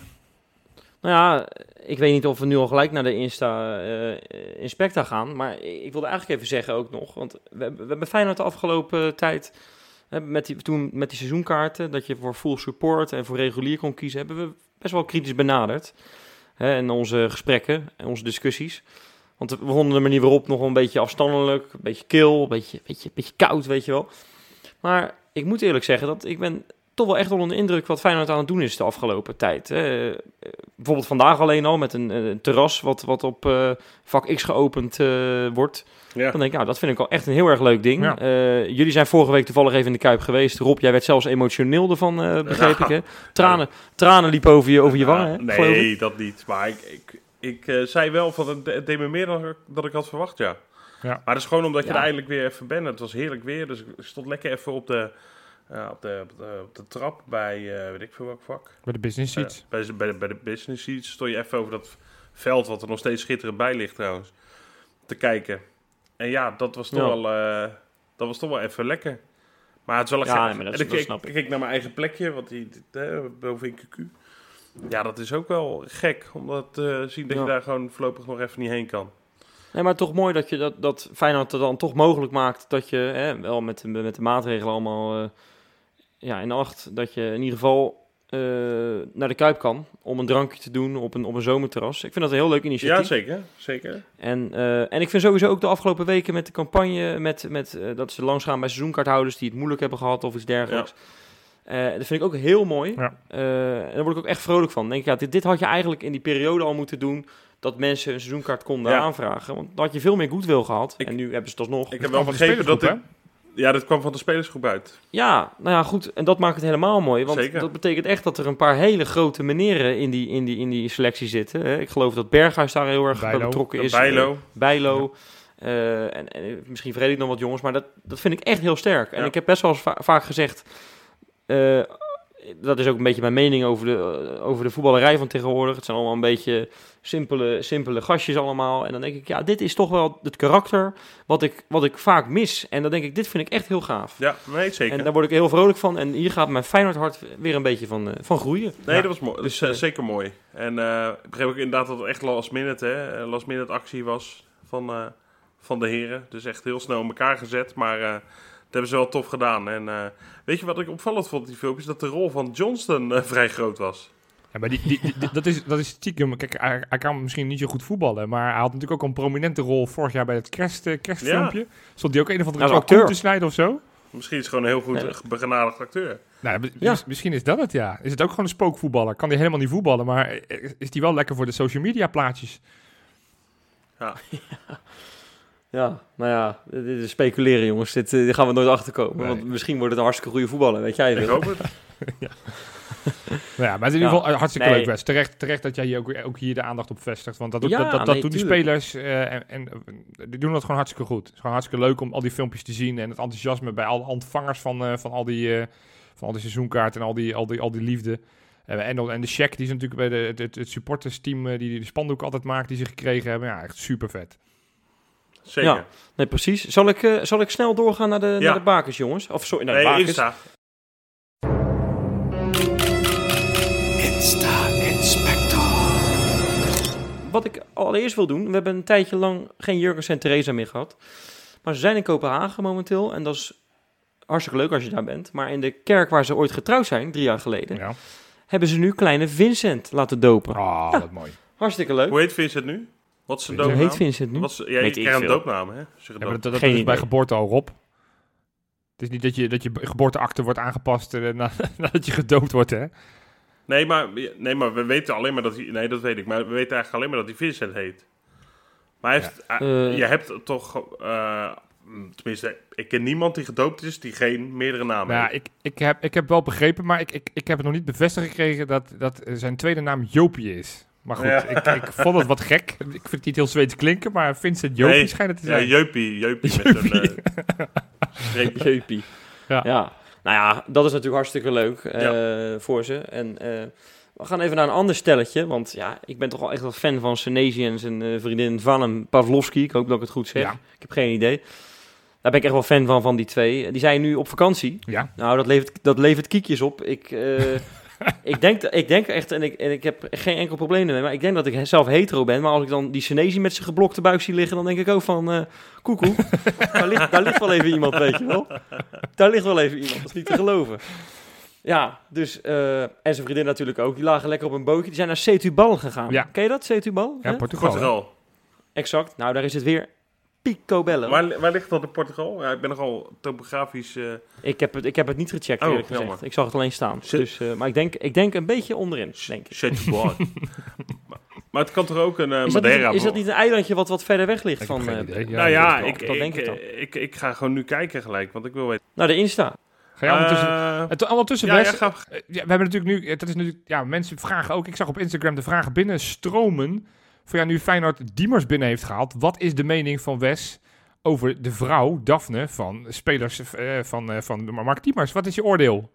Nou ja, ik weet niet of we nu al gelijk naar de Insta uh, Inspecta gaan, maar ik wilde eigenlijk even zeggen ook nog, want we, we hebben Feyenoord de afgelopen tijd, hè, met die, toen met die seizoenkaarten, dat je voor full support en voor regulier kon kiezen, hebben we best wel kritisch benaderd. Hè, in onze gesprekken en onze discussies. Want we vonden de manier waarop nog een beetje afstandelijk, een beetje kil, een beetje, beetje, beetje koud, weet je wel. Maar ik moet eerlijk zeggen dat ik ben toch wel echt onder de indruk wat Feyenoord aan het doen is de afgelopen tijd. Hè. Uh, bijvoorbeeld vandaag alleen al met een, een terras wat, wat op uh, vak X geopend uh, wordt. Ja. Dan denk ik, nou, dat vind ik al echt een heel erg leuk ding. Ja. Uh, jullie zijn vorige week toevallig even in de Kuip geweest. Rob, jij werd zelfs emotioneel ervan, uh, begreep ja. ik. Hè? Tranen, ja. tranen liepen over je, over je wangen, hè? Nee, dat niet. Maar ik, ik, ik uh, zei wel, van het, het deed me meer dan dat ik had verwacht, ja. ja. Maar dat is gewoon omdat je ja. er eindelijk weer even bent. Het was heerlijk weer, dus ik stond lekker even op de... Uh, op, de, op, de, op de trap bij, uh, weet ik veel welk vak. Bij de business seats. Uh, bij, de, bij, de, bij de business seats stond je even over dat veld, wat er nog steeds schitterend bij ligt trouwens, te kijken. En ja, dat was toch, ja. wel, uh, dat was toch wel even lekker. Maar het is wel een ja, gek. Nee, dat, en ik, dat ik, ik keek naar mijn eigen plekje, wat die, uh, boven in Q Q. Ja, dat is ook wel gek, om dat te uh, zien dat ja. je daar gewoon voorlopig nog even niet heen kan. Nee, maar toch mooi dat je dat, dat Feyenoord er dan toch mogelijk maakt dat je, hè, wel met de, met de maatregelen allemaal uh, ja, in acht, dat je in ieder geval uh, naar de Kuip kan om een drankje te doen op een, op een zomerterras. Ik vind dat een heel leuk initiatief. Ja, zeker. zeker. En, uh, en ik vind sowieso ook de afgelopen weken met de campagne, met, met, uh, dat ze langsgaan bij seizoenkaarthouders die het moeilijk hebben gehad of iets dergelijks. Ja. Uh, dat vind ik ook heel mooi. Ja. Uh, en daar word ik ook echt vrolijk van. Dan denk ik, ja, dit, dit had je eigenlijk in die periode al moeten doen, dat mensen een seizoenkaart konden ja. aanvragen. Want dan had je veel meer goodwill gehad. Ik, en nu hebben ze het alsnog. Ik heb wel begrepen dat... De, ja, dat kwam van de spelersgroep uit. Ja, nou ja, goed. En dat maakt het helemaal mooi. Want Zeker. Dat betekent echt dat er een paar hele grote meneren in die, in die, in die selectie zitten. Hè. Ik geloof dat Berghuis daar heel erg bij betrokken is. Bijlo. Bijlo. Ja. Uh, en, en misschien vergeet ik nog wat jongens. Maar dat, dat vind ik echt heel sterk. En ja. ik heb best wel eens va- vaak gezegd... Uh, dat is ook een beetje mijn mening over de, uh, over de voetballerij van tegenwoordig. Het zijn allemaal een beetje simpele, simpele gastjes allemaal. En dan denk ik, ja, dit is toch wel het karakter wat ik, wat ik vaak mis. En dan denk ik, dit vind ik echt heel gaaf. Ja, nee, zeker. En daar word ik heel vrolijk van. En hier gaat mijn Feyenoord hart weer een beetje van, uh, van groeien. Nee, ja. dat was mooi. Dus, dat is uh, zeker mooi. En uh, ik begreep ook inderdaad dat het echt last minute, hè, last minute actie was van, uh, van de heren. Dus echt heel snel in elkaar gezet. Maar... Uh, dat hebben ze wel tof gedaan. En uh, weet je wat ik opvallend vond in die filmpjes? Dat de rol van Johnston uh, vrij groot was. Ja, maar die, die, die, die, dat, is, dat is stiekem... Kijk, hij, hij kan misschien niet zo goed voetballen, maar hij had natuurlijk ook een prominente rol vorig jaar bij het kerst, uh, kerstfilmpje. Ja. Stond hij ook een of andere acteur te snijden of zo? Misschien is het gewoon een heel goed ja. begenadigd acteur. Nou, b- ja. Misschien is dat het, ja. Is het ook gewoon een spookvoetballer? Kan hij helemaal niet voetballen, maar is hij wel lekker voor de social media plaatjes? Ja. ja. Ja, nou ja, dit is speculeren, jongens. Dit, dit gaan we nooit achterkomen. Nee. Want misschien wordt het een hartstikke goede voetballer, weet jij het? Ik hoop het. ja. nou ja, maar het is in ieder geval ja. hartstikke nee. leuk, Wes. Terecht, terecht dat jij hier ook, ook hier de aandacht op vestigt. Want dat, ja, dat, dat, dat nee, doen die spelers uh, en, en die doen dat gewoon hartstikke goed. Het is gewoon hartstikke leuk om al die filmpjes te zien en het enthousiasme bij alle ontvangers van, uh, van, al, die, uh, van al die seizoenkaarten en al die, al die, al die liefde. Uh, en, en de check die ze natuurlijk bij de, het, het, het supportersteam uh, die de spandoek altijd maakt, die ze gekregen hebben. Ja, echt super vet. Zeker. Ja, nee, precies. Zal ik, uh, zal ik snel doorgaan naar de, ja. naar de bakers, jongens? Of sorry, naar de nee, bakers. Insta. Insta-inspector. Wat ik allereerst wil doen... We hebben een tijdje lang geen Jurgensen en Theresa meer gehad. Maar ze zijn in Kopenhagen momenteel. En dat is hartstikke leuk als je daar bent. Maar in de kerk waar ze ooit getrouwd zijn, drie jaar geleden... Ja. hebben ze nu kleine Vincent laten dopen. Ah, oh, ja. Wat mooi. Hartstikke leuk. Hoe heet Vincent nu? Wat is zijn doopnaam? Hoe heet Vincent nu? Wat is, ja, je krijgt een doopnaam, hè? Ja, maar dat dat, dat is bij geboorte al, Rob. Het is niet dat je, dat je geboorteakte wordt aangepast uh, na, nadat je gedoopt wordt, hè? Nee, maar, nee, maar we weten alleen maar dat hij... Nee, dat weet ik. Maar we weten eigenlijk alleen maar dat hij Vincent heet. Maar hij heeft, ja. uh, je hebt toch... Uh, tenminste, ik ken niemand die gedoopt is die geen meerdere namen nou, heeft. Ik, ik, heb, ik heb wel begrepen, maar ik, ik, ik heb het nog niet bevestigd gekregen dat, dat zijn tweede naam Jopie is. Maar goed, ja. ik, ik vond het wat gek. Ik vind het niet heel Zweeds klinken, maar Vincent Joopie nee, schijnt het te zijn. Ja, Jeupie. Jeupie met een uh, Jeupie. Ja. ja. Nou ja, dat is natuurlijk hartstikke leuk uh, ja. voor ze. En uh, we gaan even naar een ander stelletje. Want ja, ik ben toch wel echt wel fan van Senesi en zijn uh, vriendin Vanem Pavlovski. Ik hoop dat ik het goed zeg. Ja. Ik heb geen idee. Daar ben ik echt wel fan van, van die twee. Die zijn nu op vakantie. Ja. Nou, dat levert, dat levert kiekjes op. Ik... Uh, ik, denk, ik denk echt, en ik, en ik heb geen enkel probleem ermee, maar ik denk dat ik zelf hetero ben. Maar als ik dan die Senesi met zijn geblokte buik zie liggen, dan denk ik ook van, uh, koekoe, daar ligt, daar ligt wel even iemand, weet je wel. Daar ligt wel even iemand, dat is niet te geloven. Ja, dus, uh, en zijn vriendin natuurlijk ook, die lagen lekker op een bootje. Die zijn naar Setúbal gegaan. Ja. Ken je dat, Setúbal? Ja, Portugal. Portugal. Exact, nou daar is het weer picobello. Waar, waar ligt dat in Portugal? Ja, ik ben nogal topografisch... Uh... Ik, heb het, ik heb het niet gecheckt, oh, eerlijk gezegd. Ik zag het alleen staan. Zet... Dus, uh, maar ik denk, ik denk een beetje onderin, denk ik. maar, maar het kan toch ook een uh, is Madeira... Dat niet, is dat niet een eilandje wat wat verder weg ligt? Ik van, uh, idee, ja, nou ja, ik, dat ik, denk ik, ik, ik, ik ga gewoon nu kijken gelijk, want ik wil weten... Nou, de Insta. Ga je ondertussen... Uh, het, ondertussen ja, best, ja, ga... ja, we hebben natuurlijk nu... Het is natuurlijk... Ja, mensen vragen ook... Ik zag op Instagram de vragen binnenstromen... Voor ja, nu Feyenoord Diemers binnen heeft gehaald. Wat is de mening van Wes over de vrouw, Daphne, van spelers uh, van, uh, van Mark Diemers? Wat is je oordeel?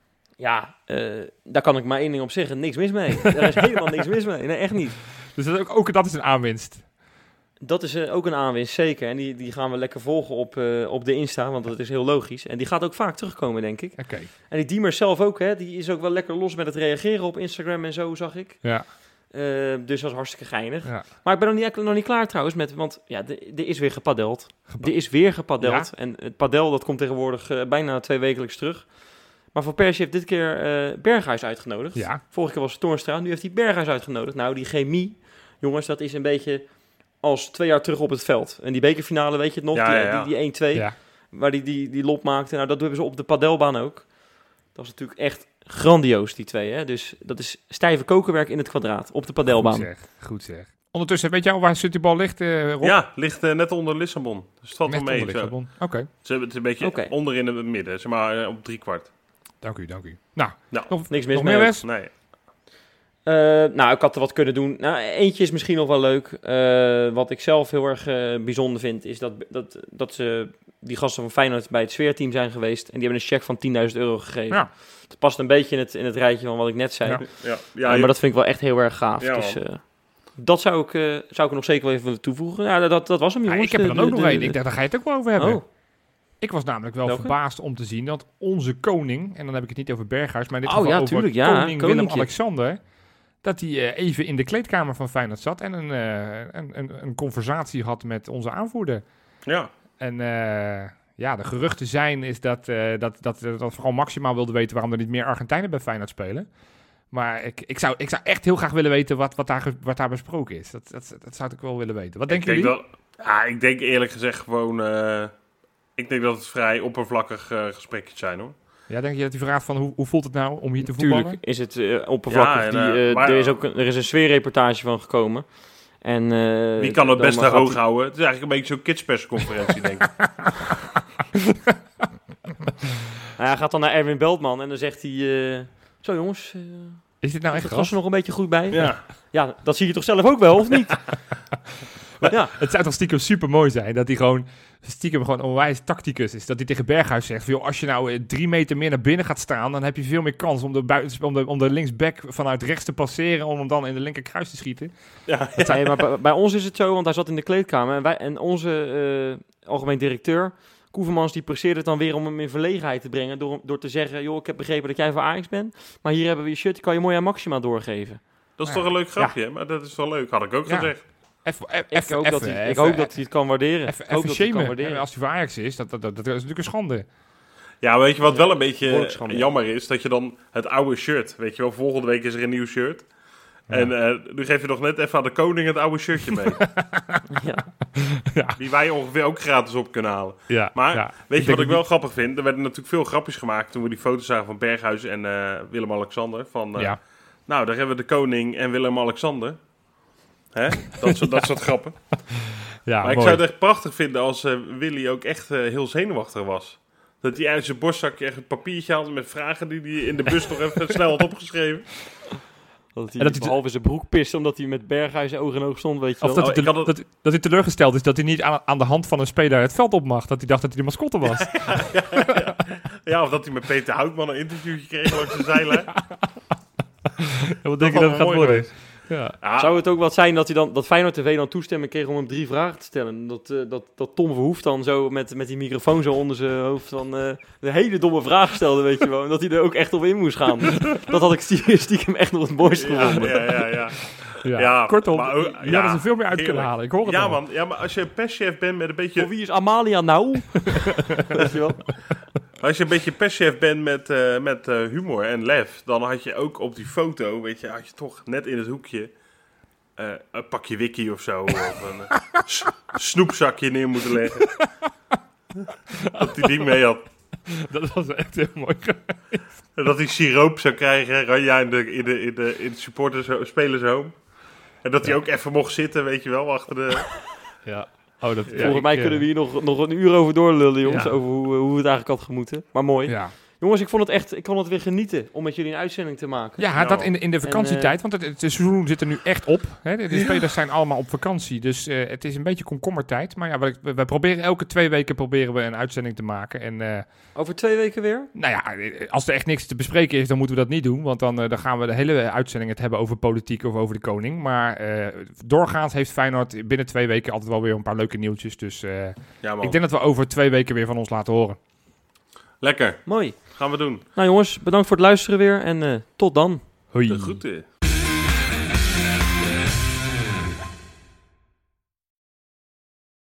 Ja, uh, daar kan ik maar één ding op zeggen. Niks mis mee. Daar is helemaal niks mis mee. Nee, echt niet. Dus dat is ook, ook dat is een aanwinst? Dat is uh, ook een aanwinst, zeker. En die, die gaan we lekker volgen op, uh, op de Insta, want dat is heel logisch. En die gaat ook vaak terugkomen, denk ik. Oké. Okay. En die Diemers zelf ook, hè. Die is ook wel lekker los met het reageren op Instagram en zo, zag ik. Ja. Uh, dus dat is hartstikke geinig. Ja. Maar ik ben nog niet, nog niet klaar trouwens met... Want ja, er is weer gepadeld. Er is weer gepadeld. Ja. En het padel, dat komt tegenwoordig uh, bijna twee wekelijks terug. Maar Van Persie heeft dit keer uh, Berghuis uitgenodigd. Ja. Vorige keer was het Toornstra. Nu heeft hij Berghuis uitgenodigd. Nou, die chemie, jongens, dat is een beetje als twee jaar terug op het veld. En die bekerfinale, weet je het nog? Ja, die, ja, ja. die, die één twee, ja. Waar die, die, die lop maakte. Nou, dat hebben ze op de padelbaan ook. Dat is natuurlijk echt... grandioos, die twee. Hè? Dus dat is stijve kokenwerk in het kwadraat op de padelbaan. Goed zeg, goed zeg. Ondertussen, weet jij al waar Setúbal ligt, uh, Rob? Ja, ligt uh, net onder Lissabon. Dus het valt wel mee. Oké. Okay. Ze hebben het een beetje okay. onder in het midden, zeg maar uh, op drie kwart. Dank u, dank u. Nou, nou nog, niks mis nog mee. meer les? Nee. Uh, nou, ik had er wat kunnen doen. Nou, eentje is misschien nog wel leuk. Uh, wat ik zelf heel erg uh, bijzonder vind, is dat, dat, dat ze die gasten van Feyenoord bij het sfeerteam zijn geweest. En die hebben een cheque van tienduizend euro gegeven. Ja. Het past een beetje in het, in het rijtje van wat ik net zei. Ja. Ja. Ja, uh, maar dat vind ik wel echt heel erg gaaf. Ja, dus uh, dat zou ik, uh, zou ik er nog zeker wel even willen toevoegen. Ja, dat, dat was hem, jongens. Ja, ik heb er dan de, ook de, nog één. de, Ik dacht, daar ga je het ook wel over hebben. Oh. Ik was namelijk wel Welke? verbaasd om te zien dat onze koning... en dan heb ik het niet over Berghuis, maar in dit oh, geval ja, over tuurlijk, ja, koning Willem-Alexander... dat hij uh, even in de kleedkamer van Feyenoord zat... en een, uh, een, een, een conversatie had met onze aanvoerder. Ja. En... Uh, Ja, de geruchten zijn is dat, uh, dat, dat, dat vooral Maxima wilde weten waarom er niet meer Argentijnen bij Feyenoord spelen. Maar ik, ik, zou, ik zou echt heel graag willen weten wat, wat, daar, wat daar besproken is. Dat, dat, dat zou ik wel willen weten. Wat denken ik denk jullie? Wel, ja, ik denk eerlijk gezegd gewoon... Uh, ik denk dat het vrij oppervlakkig uh, gesprekjes zijn, hoor. Ja, denk je dat hij vraagt van hoe, hoe voelt het nou om hier te voetballen? Tuurlijk is het uh, oppervlakkig. Ja, en, uh, die, uh, maar, er, is ook een, er is een sfeerreportage van gekomen. En, uh, wie kan het best naar hoog houden? Het is eigenlijk een beetje zo'n kidspersconferentie, denk ik. Nou, hij gaat dan naar Erwin Beltman en dan zegt hij... Uh, zo jongens, uh, is dit nou echt het gas er nog een beetje goed bij? Ja. Ja, dat zie je toch zelf ook wel, of niet? Maar, ja. Het zou toch stiekem super mooi zijn dat hij gewoon stiekem gewoon een onwijs tacticus is. Dat hij tegen Berghuis zegt, joh, als je nou drie meter meer naar binnen gaat staan, dan heb je veel meer kans om de, buiten, om de, om de linksback vanuit rechts te passeren, om hem dan in de linkerkruis te schieten. Ja, ja. Nee, maar bij, bij ons is het zo, want hij zat in de kleedkamer en, wij, en onze uh, algemeen directeur, Koevermans, die presteerde het dan weer om hem in verlegenheid te brengen door, door te zeggen, joh, ik heb begrepen dat jij voor Ajax bent, maar hier hebben we je shirt, die kan je mooi aan Maxima doorgeven. Dat is ja. toch een leuk grapje, ja. maar dat is wel leuk, had ik ook ja. gezegd. Even, even, ik hoop, even, dat, hij, even, ik hoop dat hij het kan waarderen. Even, ik hoop even dat hij shamen. kan waarderen. Als hij voor Ajax is, dat, dat, dat, dat is natuurlijk een schande. Ja, weet je wat wel een beetje schande. jammer is? Dat je dan het oude shirt, weet je wel, volgende week is er een nieuw shirt. Ja. En uh, nu geef je nog net even aan de koning het oude shirtje mee. Ja. Ja. Die wij ongeveer ook gratis op kunnen halen. Ja, maar ja. weet ik je wat ik wel niet... grappig vind? Er werden natuurlijk veel grapjes gemaakt toen we die foto's zagen van Berghuis en uh, Willem-Alexander. Van, uh, ja. Nou, daar hebben we de koning en Willem-Alexander. Hè? Dat, soort, dat soort grappen. Ja, maar mooi. ik zou het echt prachtig vinden als uh, Willy ook echt uh, heel zenuwachtig was. Dat hij uit zijn borstzakje echt een papiertje had met vragen die hij in de bus nog even snel had opgeschreven. Dat hij, dat hij behalve zijn broek piste omdat hij met Berghuis oog in oog stond, weet je of wel. Dat, hij te, dat, dat hij teleurgesteld is dat hij niet aan, aan de hand van een speler het veld op mag. Dat hij dacht dat hij de mascotte was. ja, ja, ja. ja, of dat hij met Peter Houtman een interviewtje kreeg langs de zeilen. Ja, wat denk je dat het gaat worden? Ja. Ja. Zou het ook wat zijn dat, hij dan, dat Feyenoord T V dan toestemming kreeg om hem drie vragen te stellen? Dat, uh, dat, dat Tom Verhoef dan zo met, met die microfoon zo onder zijn hoofd dan uh, een hele domme vraag stelde, weet je wel. En dat hij er ook echt op in moest gaan. Dat had ik stiekem echt nog het mooiste ja, gevonden. Ja, ja, ja. Ja, ja, kortom, maar, uh, ja, hadden ze veel meer uit kunnen halen. Ik hoor het ja, al. man. Ja, maar als je een perschef bent met een beetje... Voor wie is Amalia nou? Weet je wel? Als je een beetje perschef bent met, uh, met uh, humor en lef, dan had je ook op die foto, weet je, had je toch net in het hoekje uh, een pakje wiki of zo, of een uh, s- snoepzakje neer moeten leggen. Dat hij die mee had. Dat was echt heel mooi geweest. En dat hij siroop zou krijgen, Ranja in de, in de, in de, in de supporters, spelershome. En dat hij ja. ook even mocht zitten, weet je wel, achter de... Ja. Oh, dat, ja, Volgens ik, mij kunnen we hier nog, nog een uur over doorlullen, jongens, ja. over hoe, hoe het eigenlijk had gemoeten. Maar mooi. Ja. Jongens, ik vond het echt, ik kon het weer genieten om met jullie een uitzending te maken. Ja, nou. dat in de, in de vakantietijd, en, uh, want het, het seizoen zit er nu echt op. Hè? De, de spelers ja. zijn allemaal op vakantie, dus uh, het is een beetje komkommertijd. Maar ja, we, we, we proberen elke twee weken proberen we een uitzending te maken. En, uh, over twee weken weer? Nou ja, als er echt niks te bespreken is, dan moeten we dat niet doen. Want dan, uh, dan gaan we de hele uitzending het hebben over politiek of over de koning. Maar uh, doorgaans heeft Feyenoord binnen twee weken altijd wel weer een paar leuke nieuwtjes. Dus uh, ja, ik denk dat we over twee weken weer van ons laten horen. Lekker. Mooi. Gaan we doen. Nou jongens, bedankt voor het luisteren weer en uh, tot dan. Hoi. De groeten.